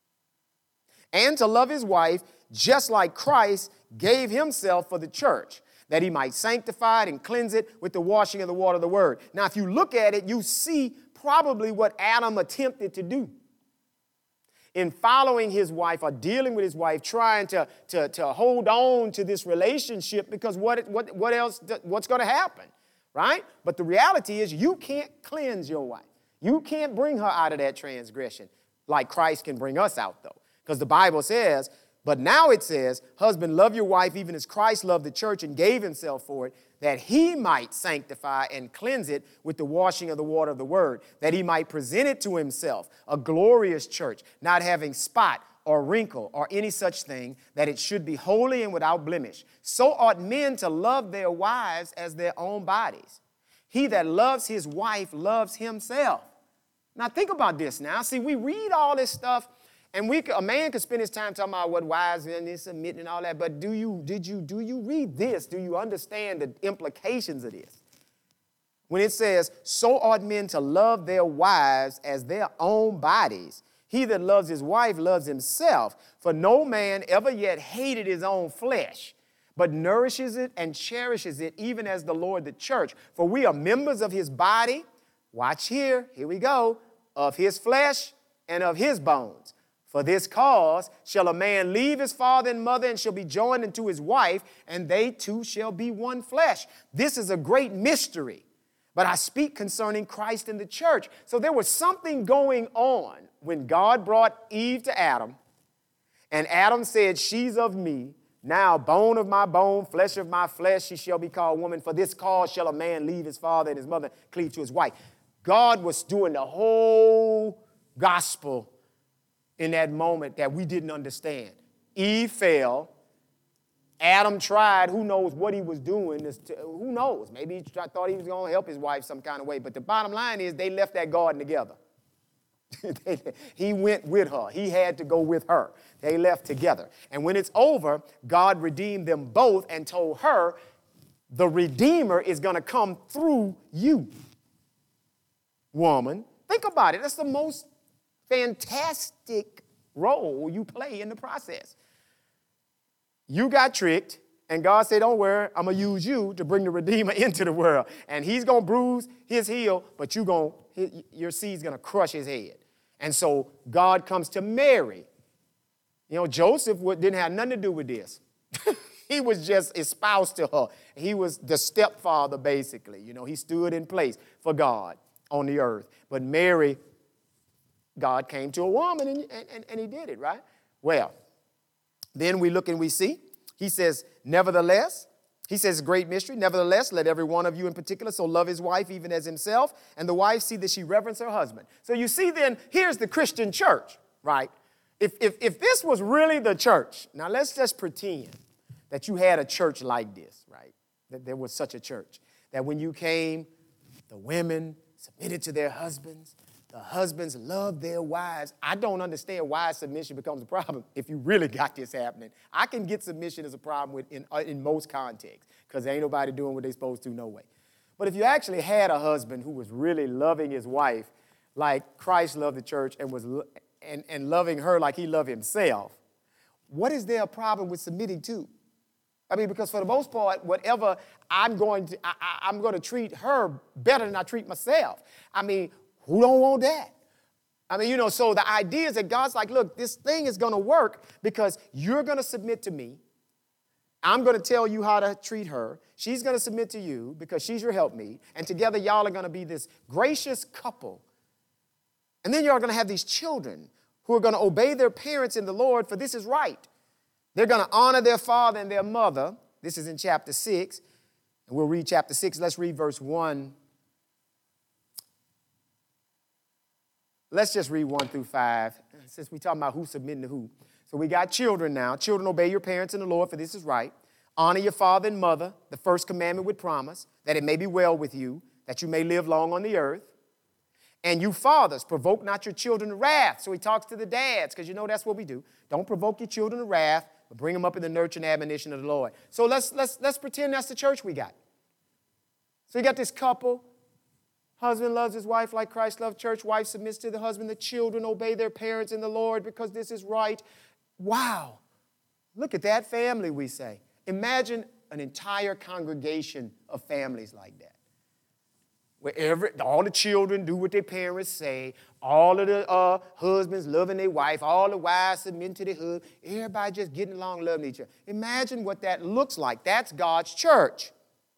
And to love his wife just like Christ gave himself for the church, that he might sanctify it and cleanse it with the washing of the water of the word. Now, if you look at it, you see probably what Adam attempted to do in following his wife or dealing with his wife, trying to hold on to this relationship, because what else, what's going to happen, right? But the reality is you can't cleanse your wife. You can't bring her out of that transgression like Christ can bring us out, though, because the Bible says, but now it says, husband, love your wife even as Christ loved the church and gave himself for it, that he might sanctify and cleanse it with the washing of the water of the word, that he might present it to himself, a glorious church, not having spot or wrinkle or any such thing, that it should be holy and without blemish. So ought men to love their wives as their own bodies. He that loves his wife loves himself. Now think about this now. See, we read all this stuff, and a man could spend his time talking about what wives and this submitting and all that, but do you read this? Do you understand the implications of this? When it says, so ought men to love their wives as their own bodies. He that loves his wife loves himself. For no man ever yet hated his own flesh, but nourishes it and cherishes it, even as the Lord the church. For we are members of his body. Watch here we go. Of his flesh and of his bones. For this cause shall a man leave his father and mother and shall be joined unto his wife, and they two shall be one flesh. This is a great mystery, but I speak concerning Christ and the church. So there was something going on when God brought Eve to Adam, and Adam said, she's of me. Now, bone of my bone, flesh of my flesh, she shall be called woman. For this cause shall a man leave his father and his mother, cleave to his wife. God was doing the whole gospel in that moment that we didn't understand. Eve fell. Adam tried. Who knows what he was doing? Who knows? Maybe he thought he was going to help his wife some kind of way. But the bottom line is they left that garden together. He went with her. He had to go with her. They left together. And when it's over, God redeemed them both and told her, the Redeemer is going to come through you, woman. Think about it. That's the most fantastic role you play in the process. You got tricked, and God said, don't worry, I'm going to use you to bring the Redeemer into the world. And he's going to bruise his heel, but your seed's going to crush his head. And so God comes to Mary. You know, Joseph didn't have nothing to do with this. He was just espoused to her. He was the stepfather, basically. You know, he stood in place for God on the earth. But Mary, God came to a woman, and he did it, right? Well, then we look and we see. He says, nevertheless, he says, great mystery, nevertheless, let every one of you in particular so love his wife even as himself, and the wife see that she reverence her husband. So you see then, here's the Christian church, right? If this was really the church, now let's just pretend that you had a church like this, right? That there was such a church. That when you came, the women submitted to their husbands. The husbands loved their wives. I don't understand why submission becomes a problem if you really got this happening. I can get submission as a problem in most contexts because ain't nobody doing what they're supposed to, no way. But if you actually had a husband who was really loving his wife like Christ loved the church and loving her like he loved himself, what is there a problem with submitting to? I mean, because for the most part, whatever I'm going to treat her better than I treat myself. I mean, who don't want that? I mean, you know, so the idea is that God's like, look, this thing is going to work because you're going to submit to me. I'm going to tell you how to treat her. She's going to submit to you because she's your helpmeet. And together, y'all are going to be this gracious couple. And then y'all are going to have these children who are going to obey their parents in the Lord, for this is right. They're going to honor their father and their mother. This is in chapter 6. And we'll read chapter 6. Let's read verse 1. Let's just read 1 through 5, since we're talking about who's submitting to who. So we got children now. Children, obey your parents in the Lord, for this is right. Honor your father and mother, the first commandment with promise, that it may be well with you, that you may live long on the earth. And you fathers, provoke not your children to wrath. So he talks to the dads, because you know that's what we do. Don't provoke your children to wrath, but bring them up in the nurture and admonition of the Lord. So let's pretend that's the church we got. So you got this couple. Husband loves his wife like Christ loved church. Wife submits to the husband. The children obey their parents in the Lord because this is right. Wow. Look at that family, we say. Imagine an entire congregation of families like that. Where all the children do what their parents say. All of the husbands loving their wife. All the wives submitting to their husband. Everybody just getting along, loving each other. Imagine what that looks like. That's God's church.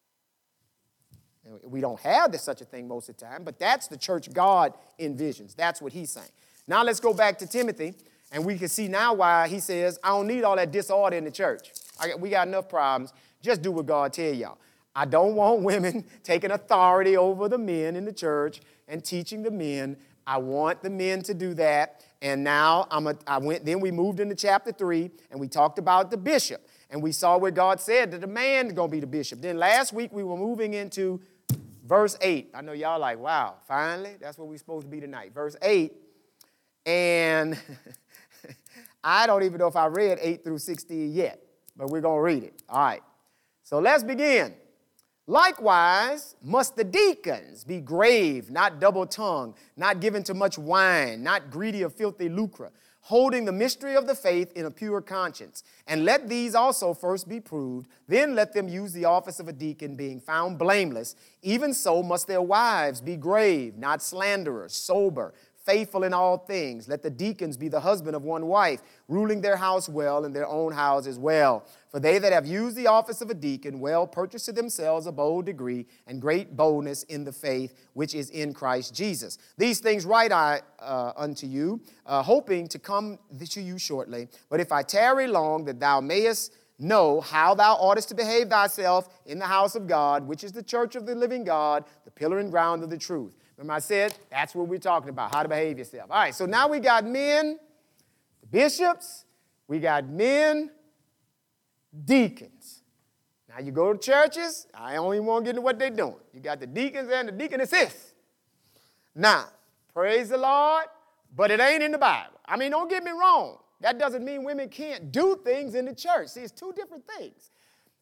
We don't have such a thing most of the time, but that's the church God envisions. That's what he's saying. Now let's go back to Timothy, and we can see now why he says, I don't need all that disorder in the church. We got enough problems. Just do what God tell y'all. I don't want women taking authority over the men in the church and teaching the men. I want the men to do that. And now then we moved into chapter 3, and we talked about the bishop. And we saw where God said that the man is going to be the bishop. Then last week we were moving into verse 8. I know y'all like, wow, finally, that's what we're supposed to be tonight. Verse 8. And I don't even know if I read 8 through 16 yet, but we're going to read it. All right. So let's begin. Likewise, must the deacons be grave, not double-tongued, not given to much wine, not greedy of filthy lucre, holding the mystery of the faith in a pure conscience. And let these also first be proved, then let them use the office of a deacon, being found blameless. Even so must their wives be grave, not slanderers, sober, faithful in all things. Let the deacons be the husband of one wife, ruling their house well and their own house as well. For they that have used the office of a deacon well purchase to themselves a bold degree and great boldness in the faith which is in Christ Jesus. These things write I unto you, hoping to come to you shortly. But if I tarry long, that thou mayest know how thou oughtest to behave thyself in the house of God, which is the church of the living God, the pillar and ground of the truth. Remember I said, that's what we're talking about, how to behave yourself. All right, so now we got men, the bishops, we got men, deacons. Now you go to churches, I don't even want to get into what they're doing. You got the deacons and the deaconesses. Now, praise the Lord, but it ain't in the Bible. I mean, don't get me wrong. That doesn't mean women can't do things in the church. See, it's two different things.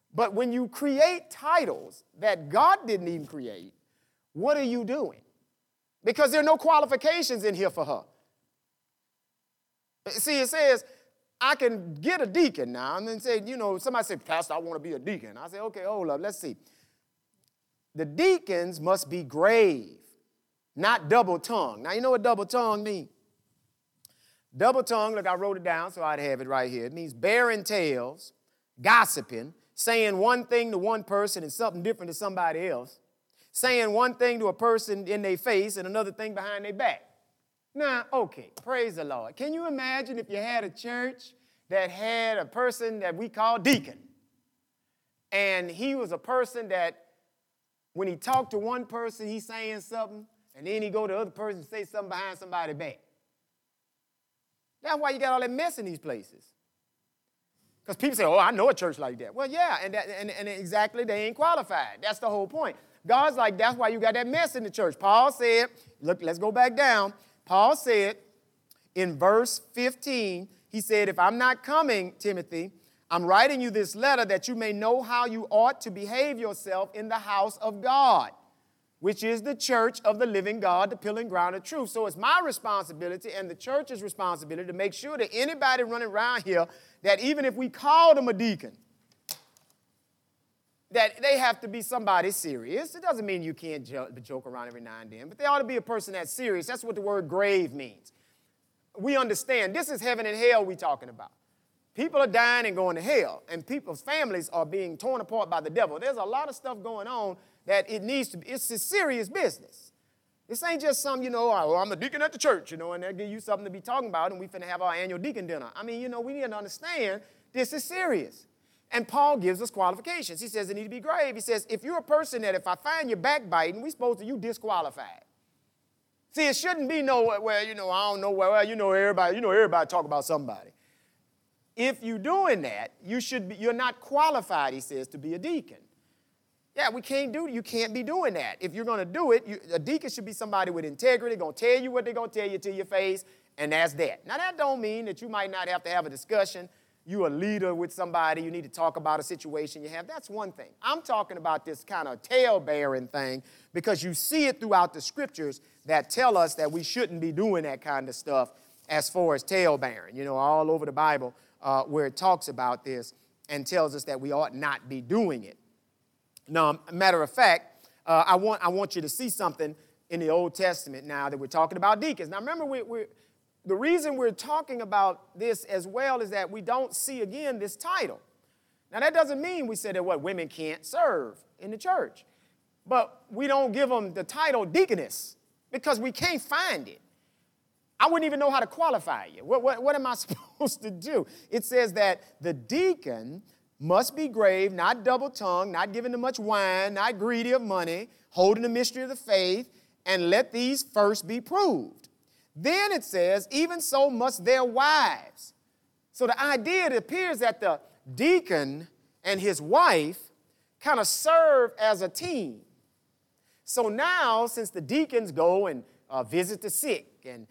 But when you create titles that God didn't even create, what are you doing? Because there are no qualifications in here for her. See, it says, I can get a deacon now. And then say, somebody said, Pastor, I want to be a deacon. I say, okay, hold up, let's see. The deacons must be grave, not double-tongued. Now, you know what double-tongued means? Double-tongued, look, I wrote it down so I'd have it right here. It means bearing tales, gossiping, saying one thing to one person and something different to somebody else, saying one thing to a person in their face and another thing behind their back. Now, okay, praise the Lord. Can you imagine if you had a church that had a person that we call deacon, and he was a person that when he talked to one person, he's saying something, and then he go to the other person and say something behind somebody's back? That's why you got all that mess in these places. Because people say, oh, I know a church like that. Well, yeah, and exactly, they ain't qualified. That's the whole point. God's like, that's why you got that mess in the church. Paul said, look, let's go back down. Paul said in verse 15, he said, if I'm not coming, Timothy, I'm writing you this letter that you may know how you ought to behave yourself in the house of God, which is the church of the living God, the pillar and ground of truth. So it's my responsibility and the church's responsibility to make sure that anybody running around here, that even if we call them a deacon, that they have to be somebody serious. It doesn't mean you can't joke around every now and then, but they ought to be a person that's serious. That's what the word grave means. We understand this is heaven and hell we're talking about. People are dying and going to hell, and people's families are being torn apart by the devil. There's a lot of stuff going on that it's a serious business. This ain't just some, oh, I'm a deacon at the church, and they'll give you something to be talking about, and we finna have our annual deacon dinner. I mean, we need to understand this is serious. And Paul gives us qualifications. He says it need to be grave. He says, if you're a person that if I find you backbiting, we supposed to you disqualified. See, it shouldn't be I don't know, everybody talk about somebody. If you're doing that, you're not qualified, he says, to be a deacon. Yeah, you can't be doing that. If you're going to do it, a deacon should be somebody with integrity, going to tell you what they're going to tell you to your face, and that's that. Now, that don't mean that you might not have to have a discussion. You're a leader with somebody, you need to talk about a situation you have. That's one thing. I'm talking about this kind of tale-bearing thing because you see it throughout the scriptures that tell us that we shouldn't be doing that kind of stuff as far as tale-bearing, all over the Bible where it talks about this and tells us that we ought not be doing it. Now, matter of fact, I want you to see something in the Old Testament now that we're talking about deacons. Now, remember, the reason we're talking about this as well is that we don't see, again, this title. Now, that doesn't mean we say that women can't serve in the church. But we don't give them the title deaconess because we can't find it. I wouldn't even know how to qualify you. What am I supposed to do? It says that the deacon must be grave, not double-tongued, not giving too much wine, not greedy of money, holding the mystery of the faith, and let these first be proved. Then it says, even so must their wives. So the idea, it appears that the deacon and his wife kind of serve as a team. So now, since the deacons go and visit the sick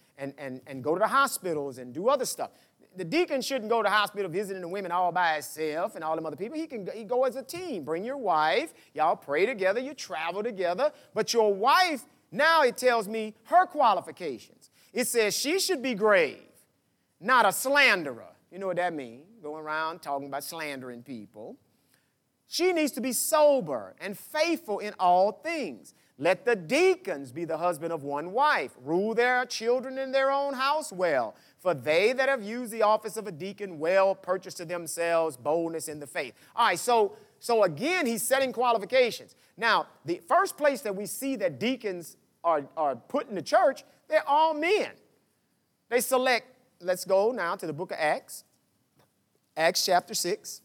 and go to the hospitals and do other stuff, the deacon shouldn't go to the hospital visiting the women all by himself and all them other people. He go as a team. Bring your wife. Y'all pray together. You travel together. But your wife, now it tells me her qualifications. It says she should be grave, not a slanderer. You know what that means? Going around talking about slandering people. She needs to be sober and faithful in all things. Let the deacons be the husband of one wife. Rule their children in their own house well. For they that have used the office of a deacon well purchase to themselves boldness in the faith. All right, so again, he's setting qualifications. Now, the first place that we see that deacons are put in the church, they're all men. They select, let's go now to the book of Acts, Acts chapter 6.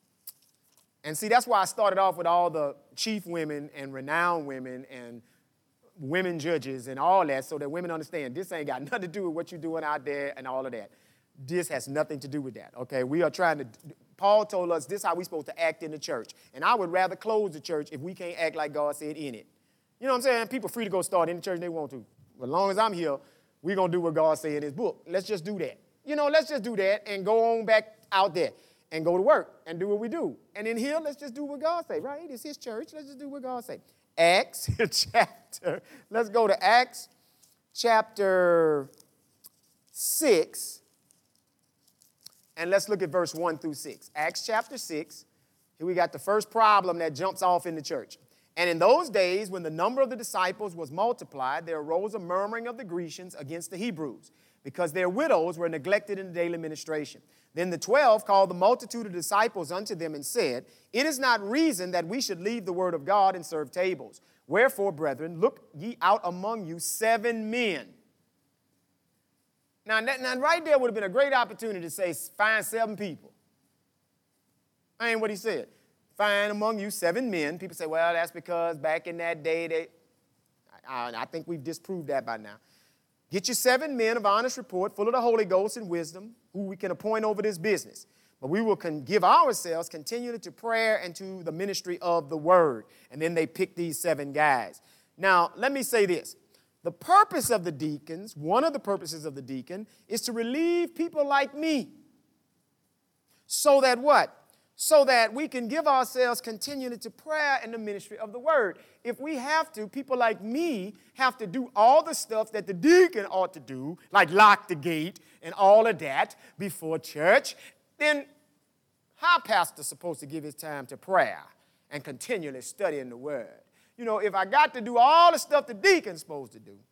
And see, that's why I started off with all the chief women and renowned women and women judges and all that so that women understand this ain't got nothing to do with what you're doing out there and all of that. This has nothing to do with that, okay? We are trying to, Paul told us this is how we're supposed to act in the church. And I would rather close the church if we can't act like God said in it. You know what I'm saying? People are free to go start in the church if they want to. As long as I'm here, we're going to do what God said in his book. Let's just do that. Let's just do that and go on back out there. and go to work and do what we do. And in here, let's just do what God say, right? It's his church. Let's just do what God say. Acts chapter, let's go to Acts chapter 6, and let's look at verse 1 through 6. Acts chapter 6, here we got the first problem that jumps off in the church. And in those days, when the number of the disciples was multiplied, there arose a murmuring of the Grecians against the Hebrews, because their widows were neglected in the daily ministration. Then the 12 called the multitude of disciples unto them and said, It is not reason that we should leave the word of God and serve tables. Wherefore, brethren, look ye out among you 7 men. Now, right there would have been a great opportunity to say, find 7 people. I ain't what he said. Find among you 7 men. People say, well, that's because back in that day, I think we've disproved that by now. Get you 7 men of honest report, full of the Holy Ghost and wisdom, who we can appoint over this business. But we will give ourselves continually to prayer and to the ministry of the word. And then they pick these 7 guys. Now, let me say this. The purpose of the deacons, one of the purposes of the deacon, is to relieve people like me. So that what? So that we can give ourselves continually to prayer and the ministry of the word. If we have to, people like me have to do all the stuff that the deacon ought to do, like lock the gate and all of that before church, then how pastor's supposed to give his time to prayer and continually studying the word? You know, if I got to do all the stuff the deacon's supposed to do,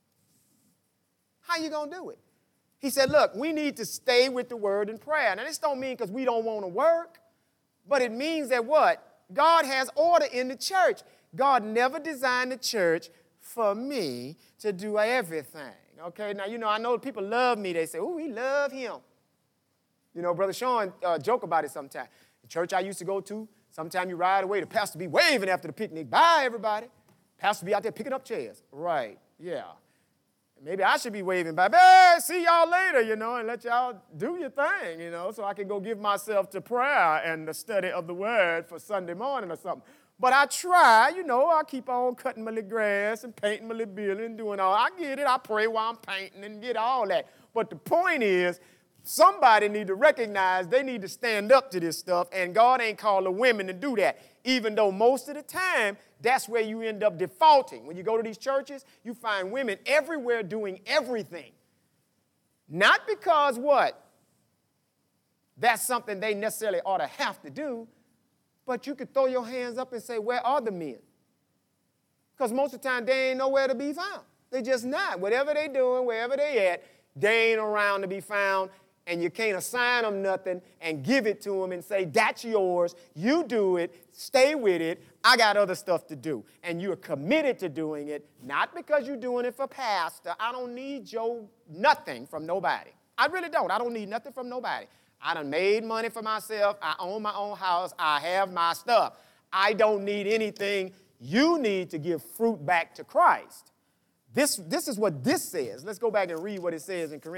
how you going to do it? He said, look, we need to stay with the word and prayer. Now, this don't mean because we don't want to work. But it means that what? God has order in the church. God never designed the church for me to do everything. Okay, now, you know, I know people love me. They say, oh, we love him. You know, Brother Sean joke about it sometimes. The church I used to go to, sometimes you ride away, the pastor be waving after the picnic. Bye, everybody. Pastor be out there picking up chairs. Right, yeah. Maybe I should be waving bye. Hey, see y'all later, you know, and let y'all do your thing, you know, so I can go give myself to prayer and the study of the word for Sunday morning or something. But I try, you know, I keep on cutting my little grass and painting my little building and doing all. I get it. I pray while I'm painting and get all that. But the point is, somebody need to recognize they need to stand up to this stuff, and God ain't called the women to do that, even though most of the time, that's where you end up defaulting. When you go to these churches, you find women everywhere doing everything. Not because what? That's something they necessarily ought to have to do, but you could throw your hands up and say, where are the men? Because most of the time, they ain't nowhere to be found. They just not. Whatever they doing, wherever they at, they ain't around to be found. And you can't assign them nothing and give it to them and say, that's yours, you do it, stay with it, I got other stuff to do. And you're committed to doing it, not because you're doing it for pastor. I don't need nothing from nobody. I really don't. I don't need nothing from nobody. I done made money for myself. I own my own house. I have my stuff. I don't need anything. You need to give fruit back to Christ. This is what this says. Let's go back and read what it says in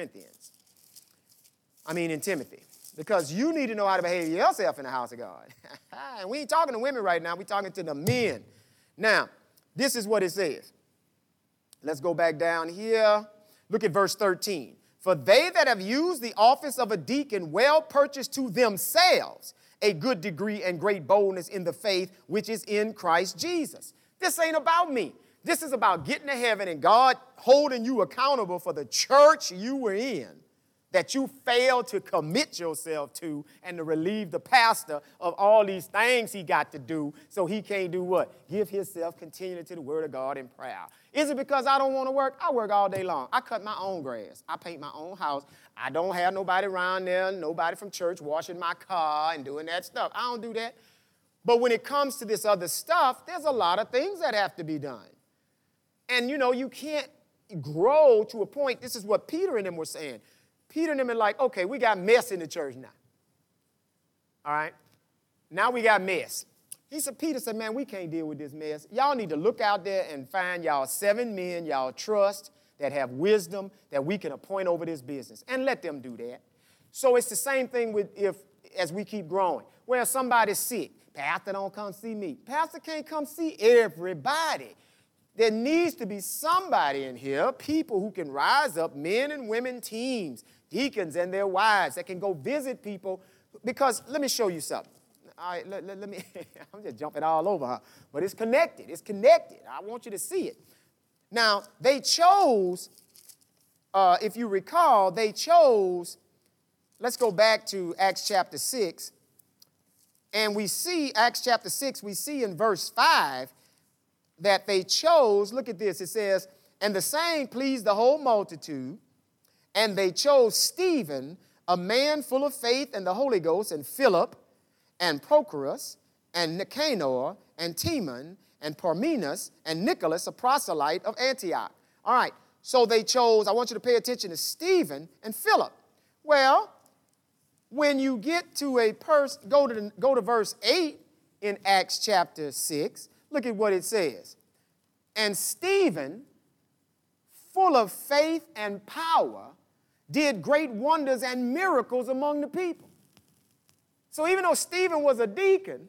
in Timothy. Because you need to know how to behave yourself in the house of God. And we ain't talking to women right now. We're talking to the men. Now, this is what it says. Let's go back down here. Look at verse 13. For they that have used the office of a deacon well purchased to themselves a good degree and great boldness in the faith which is in Christ Jesus. This ain't about me. This is about getting to heaven and God holding you accountable for the church you were in that you failed to commit yourself to and to relieve the pastor of all these things he got to do so he can't do what? Give himself continually to the word of God in prayer. Is it because I don't want to work? I work all day long. I cut my own grass. I paint my own house. I don't have nobody around there, nobody from church washing my car and doing that stuff. I don't do that. But when it comes to this other stuff, there's a lot of things that have to be done. And, you know, you can't grow to a point. This is what Peter and them were saying. Peter and them are like, okay, we got mess in the church now. All right? Now we got mess. Peter said, man, we can't deal with this mess. Y'all need to look out there and find y'all 7 men y'all trust that have wisdom that we can appoint over this business. And let them do that. So it's the same thing as we keep growing. Well, somebody's sick. Pastor don't come see me. Pastor can't come see everybody. There needs to be somebody in here, people who can rise up, men and women teams, deacons and their wives that can go visit people Because let me show you something. All right, let me, I'm just jumping all over her. But it's connected. It's connected. I want you to see it. Now, they chose, if you recall, they chose, let's go back to Acts chapter 6. And we see, Acts chapter 6, we see in verse 5 that they chose, look at this, it says, and the saying pleased the whole multitude, and they chose Stephen, a man full of faith and the Holy Ghost, and Philip, and Prochorus, and Nicanor, and Timon, and Parmenas, and Nicholas, a proselyte of Antioch. All right, so they chose, I want you to pay attention to Stephen and Philip. Well, when you get to go to verse 8 in Acts chapter 6, look at what it says. And Stephen, full of faith and power, did great wonders and miracles among the people. So even though Stephen was a deacon,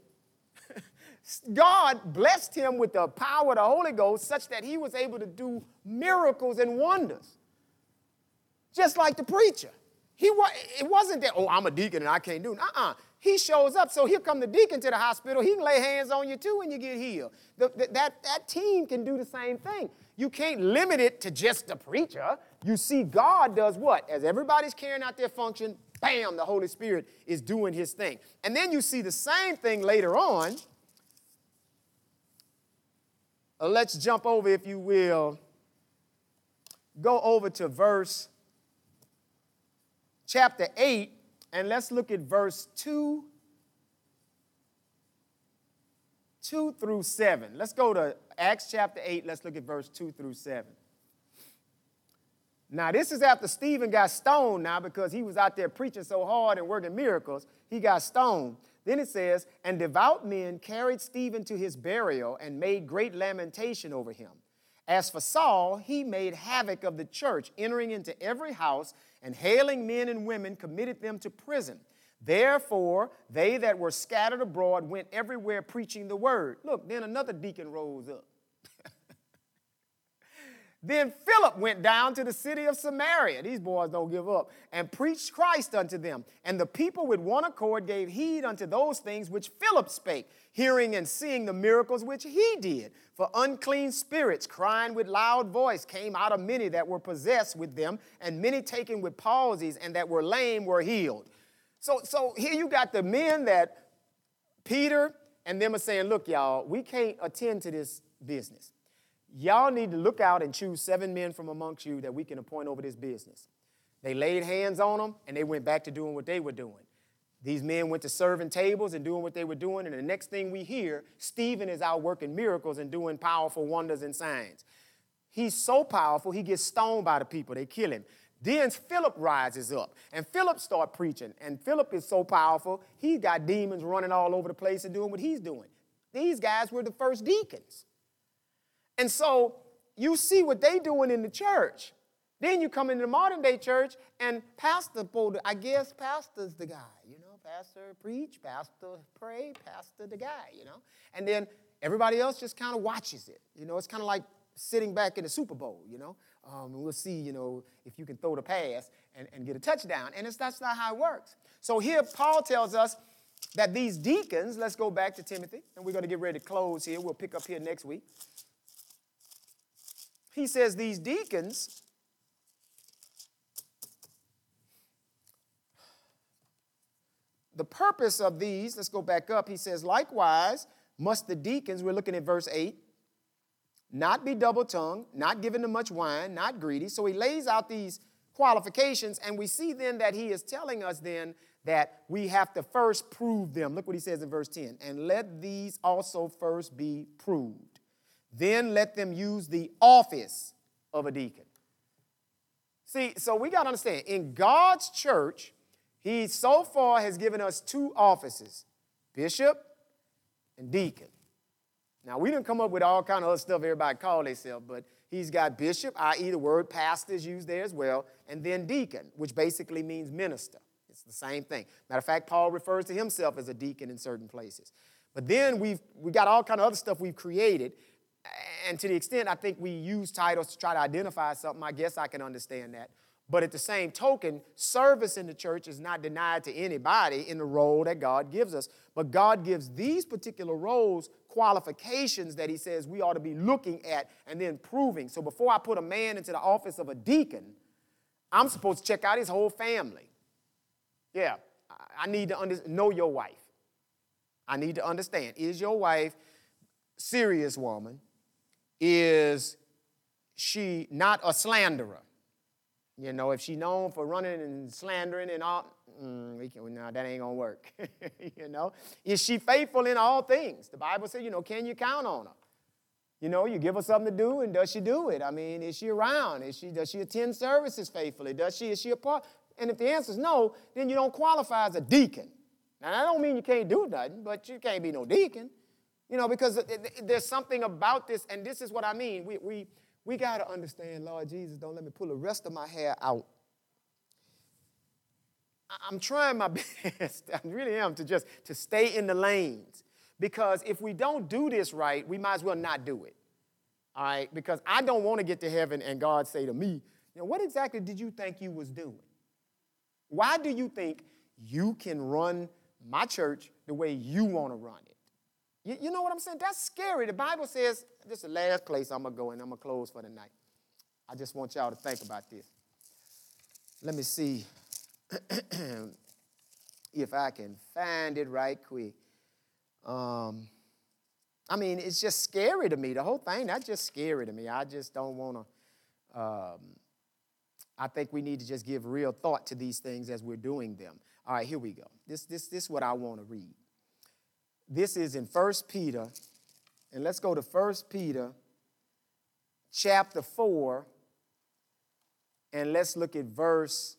God blessed him with the power of the Holy Ghost such that he was able to do miracles and wonders. Just like the preacher. It wasn't that, oh, I'm a deacon and I can't do it. He shows up, so here come the deacon to the hospital. He can lay hands on you too when you get healed. That team can do the same thing. You can't limit it to just the preacher. You see, God does what? As everybody's carrying out their function, bam, the Holy Spirit is doing his thing. And then you see the same thing later on. Let's jump over, if you will. Go over to chapter 8, and let's look at verse 2 through 7. Let's go to Acts chapter 8. Let's look at verse 2 through 7. Now, this is after Stephen got stoned now because he was out there preaching so hard and working miracles. He got stoned. Then it says, and devout men carried Stephen to his burial and made great lamentation over him. As for Saul, he made havoc of the church, entering into every house and hailing men and women, committed them to prison. Therefore, they that were scattered abroad went everywhere preaching the word. Look, then another deacon rose up. Then Philip went down to the city of Samaria, these boys don't give up, and preached Christ unto them. And the people with one accord gave heed unto those things which Philip spake, hearing and seeing the miracles which he did. For unclean spirits, crying with loud voice, came out of many that were possessed with them, and many taken with palsies, and that were lame were healed. So here you got the men that Peter and them are saying, look, y'all, we can't attend to this business. Y'all need to look out and choose 7 men from amongst you that we can appoint over this business. They laid hands on them, and they went back to doing what they were doing. These men went to serving tables and doing what they were doing, and the next thing we hear, Stephen is out working miracles and doing powerful wonders and signs. He's so powerful, he gets stoned by the people. They kill him. Then Philip rises up, and Philip starts preaching, and Philip is so powerful, he got demons running all over the place and doing what he's doing. These guys were the first deacons. And so you see what they doing in the church. Then you come into the modern day church and pastor, I guess pastor's the guy, pastor preach, pastor pray, pastor the guy, And then everybody else just kind of watches it. It's kind of like sitting back in the Super Bowl, and we'll see, if you can throw the pass and get a touchdown. And that's not how it works. So here Paul tells us that these deacons, let's go back to Timothy, and we're going to get ready to close here. We'll pick up here next week. He says these deacons, the purpose of these, let's go back up. He says, likewise must the deacons, we're looking at verse 8, not be double-tongued, not given to much wine, not greedy. So he lays out these qualifications, and we see then that he is telling us then that we have to first prove them. Look what he says in verse 10. And let these also first be proved. Then let them use the office of a deacon. See, so we got to understand, in God's church, he so far has given us 2 offices, bishop and deacon. Now, we didn't come up with all kind of other stuff everybody call themselves, but he's got bishop, i.e. the word pastor is used there as well, and then deacon, which basically means minister. It's the same thing. Matter of fact, Paul refers to himself as a deacon in certain places. But then we got all kind of other stuff we've created. And to the extent I think we use titles to try to identify something, I guess I can understand that. But at the same token, service in the church is not denied to anybody in the role that God gives us. But God gives these particular roles qualifications that he says we ought to be looking at and then proving. So before I put a man into the office of a deacon, I'm supposed to check out his whole family. Yeah, I need to know your wife. I need to understand, is your wife a serious woman? Is she not a slanderer? You know, if she's known for running and slandering and all, no, that ain't going to work. You know, is she faithful in all things? The Bible says, you know, can you count on her? You know, you give her something to do, and does she do it? I mean, is she around? Does she attend services faithfully? Is she a part? And if the answer is no, then you don't qualify as a deacon. Now, that don't mean you can't do nothing, but you can't be no deacon. You know, because there's something about this, and this is what I mean. We got to understand, Lord Jesus, don't let me pull the rest of my hair out. I'm trying my best, I really am, to stay in the lanes. Because if we don't do this right, we might as well not do it. All right? Because I don't want to get to heaven and God say to me, you know, what exactly did you think you was doing? Why do you think you can run my church the way you want to run it? You know what I'm saying? That's scary. The Bible says, this is the last place I'm going to go, and I'm going to close for the night. I just want y'all to think about this. Let me see if I can find it right quick. I mean, it's just scary to me. The whole thing, that's just scary to me. I just don't want to, I think we need to just give real thought to these things as we're doing them. All right, here we go. This is what I want to read. This is in 1 Peter, and let's go to 1 Peter chapter 4, and let's look at verse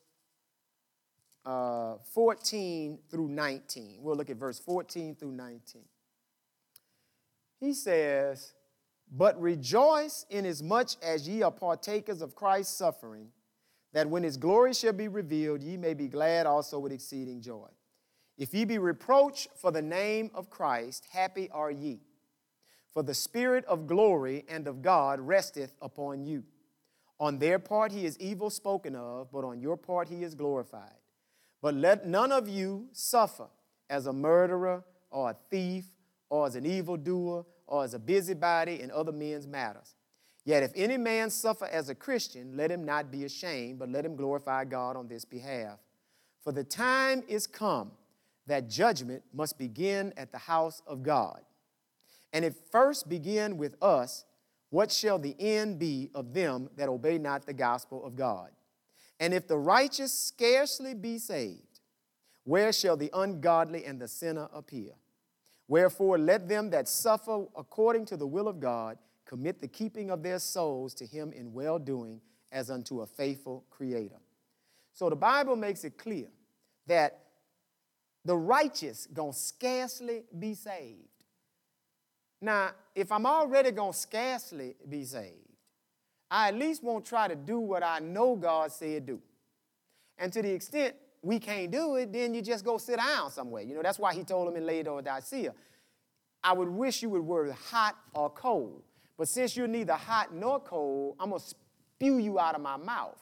14 through 19. We'll look at verse 14 through 19. He says, "But rejoice inasmuch as ye are partakers of Christ's suffering, that when his glory shall be revealed, ye may be glad also with exceeding joy. If ye be reproached for the name of Christ, happy are ye. For the Spirit of glory and of God resteth upon you. On their part he is evil spoken of, but on your part he is glorified. But let none of you suffer as a murderer or a thief or as an evildoer or as a busybody in other men's matters. Yet if any man suffer as a Christian, let him not be ashamed, but let him glorify God on this behalf. For the time is come that judgment must begin at the house of God. And if first begin with us, what shall the end be of them that obey not the gospel of God? And if the righteous scarcely be saved, where shall the ungodly and the sinner appear? Wherefore let them that suffer according to the will of God commit the keeping of their souls to him in well-doing as unto a faithful Creator." So the Bible makes it clear that the righteous gonna scarcely be saved. Now, if I'm already gonna scarcely be saved, I at least won't try to do what I know God said do. And to the extent we can't do it, then you just go sit down somewhere. You know, that's why he told them in Laodicea, I would wish you would were hot or cold. But since you're neither hot nor cold, I'm going to spew you out of my mouth.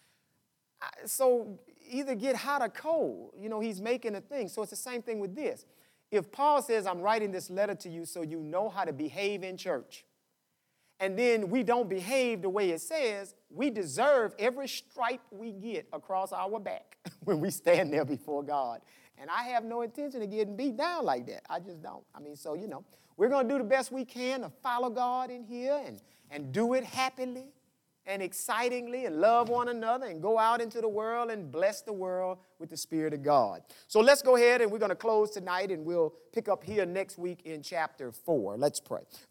So either get hot or cold. You know, he's making a thing. So it's the same thing with this. If Paul says, I'm writing this letter to you so you know how to behave in church, and then we don't behave the way it says, we deserve every stripe we get across our back when we stand there before God. And I have no intention of getting beat down like that. I just don't. I mean, so, you know, we're going to do the best we can to follow God in here and do it happily and excitingly and love one another and go out into the world and bless the world with the Spirit of God. So let's go ahead and we're going to close tonight and we'll pick up here next week in chapter 4. Let's pray.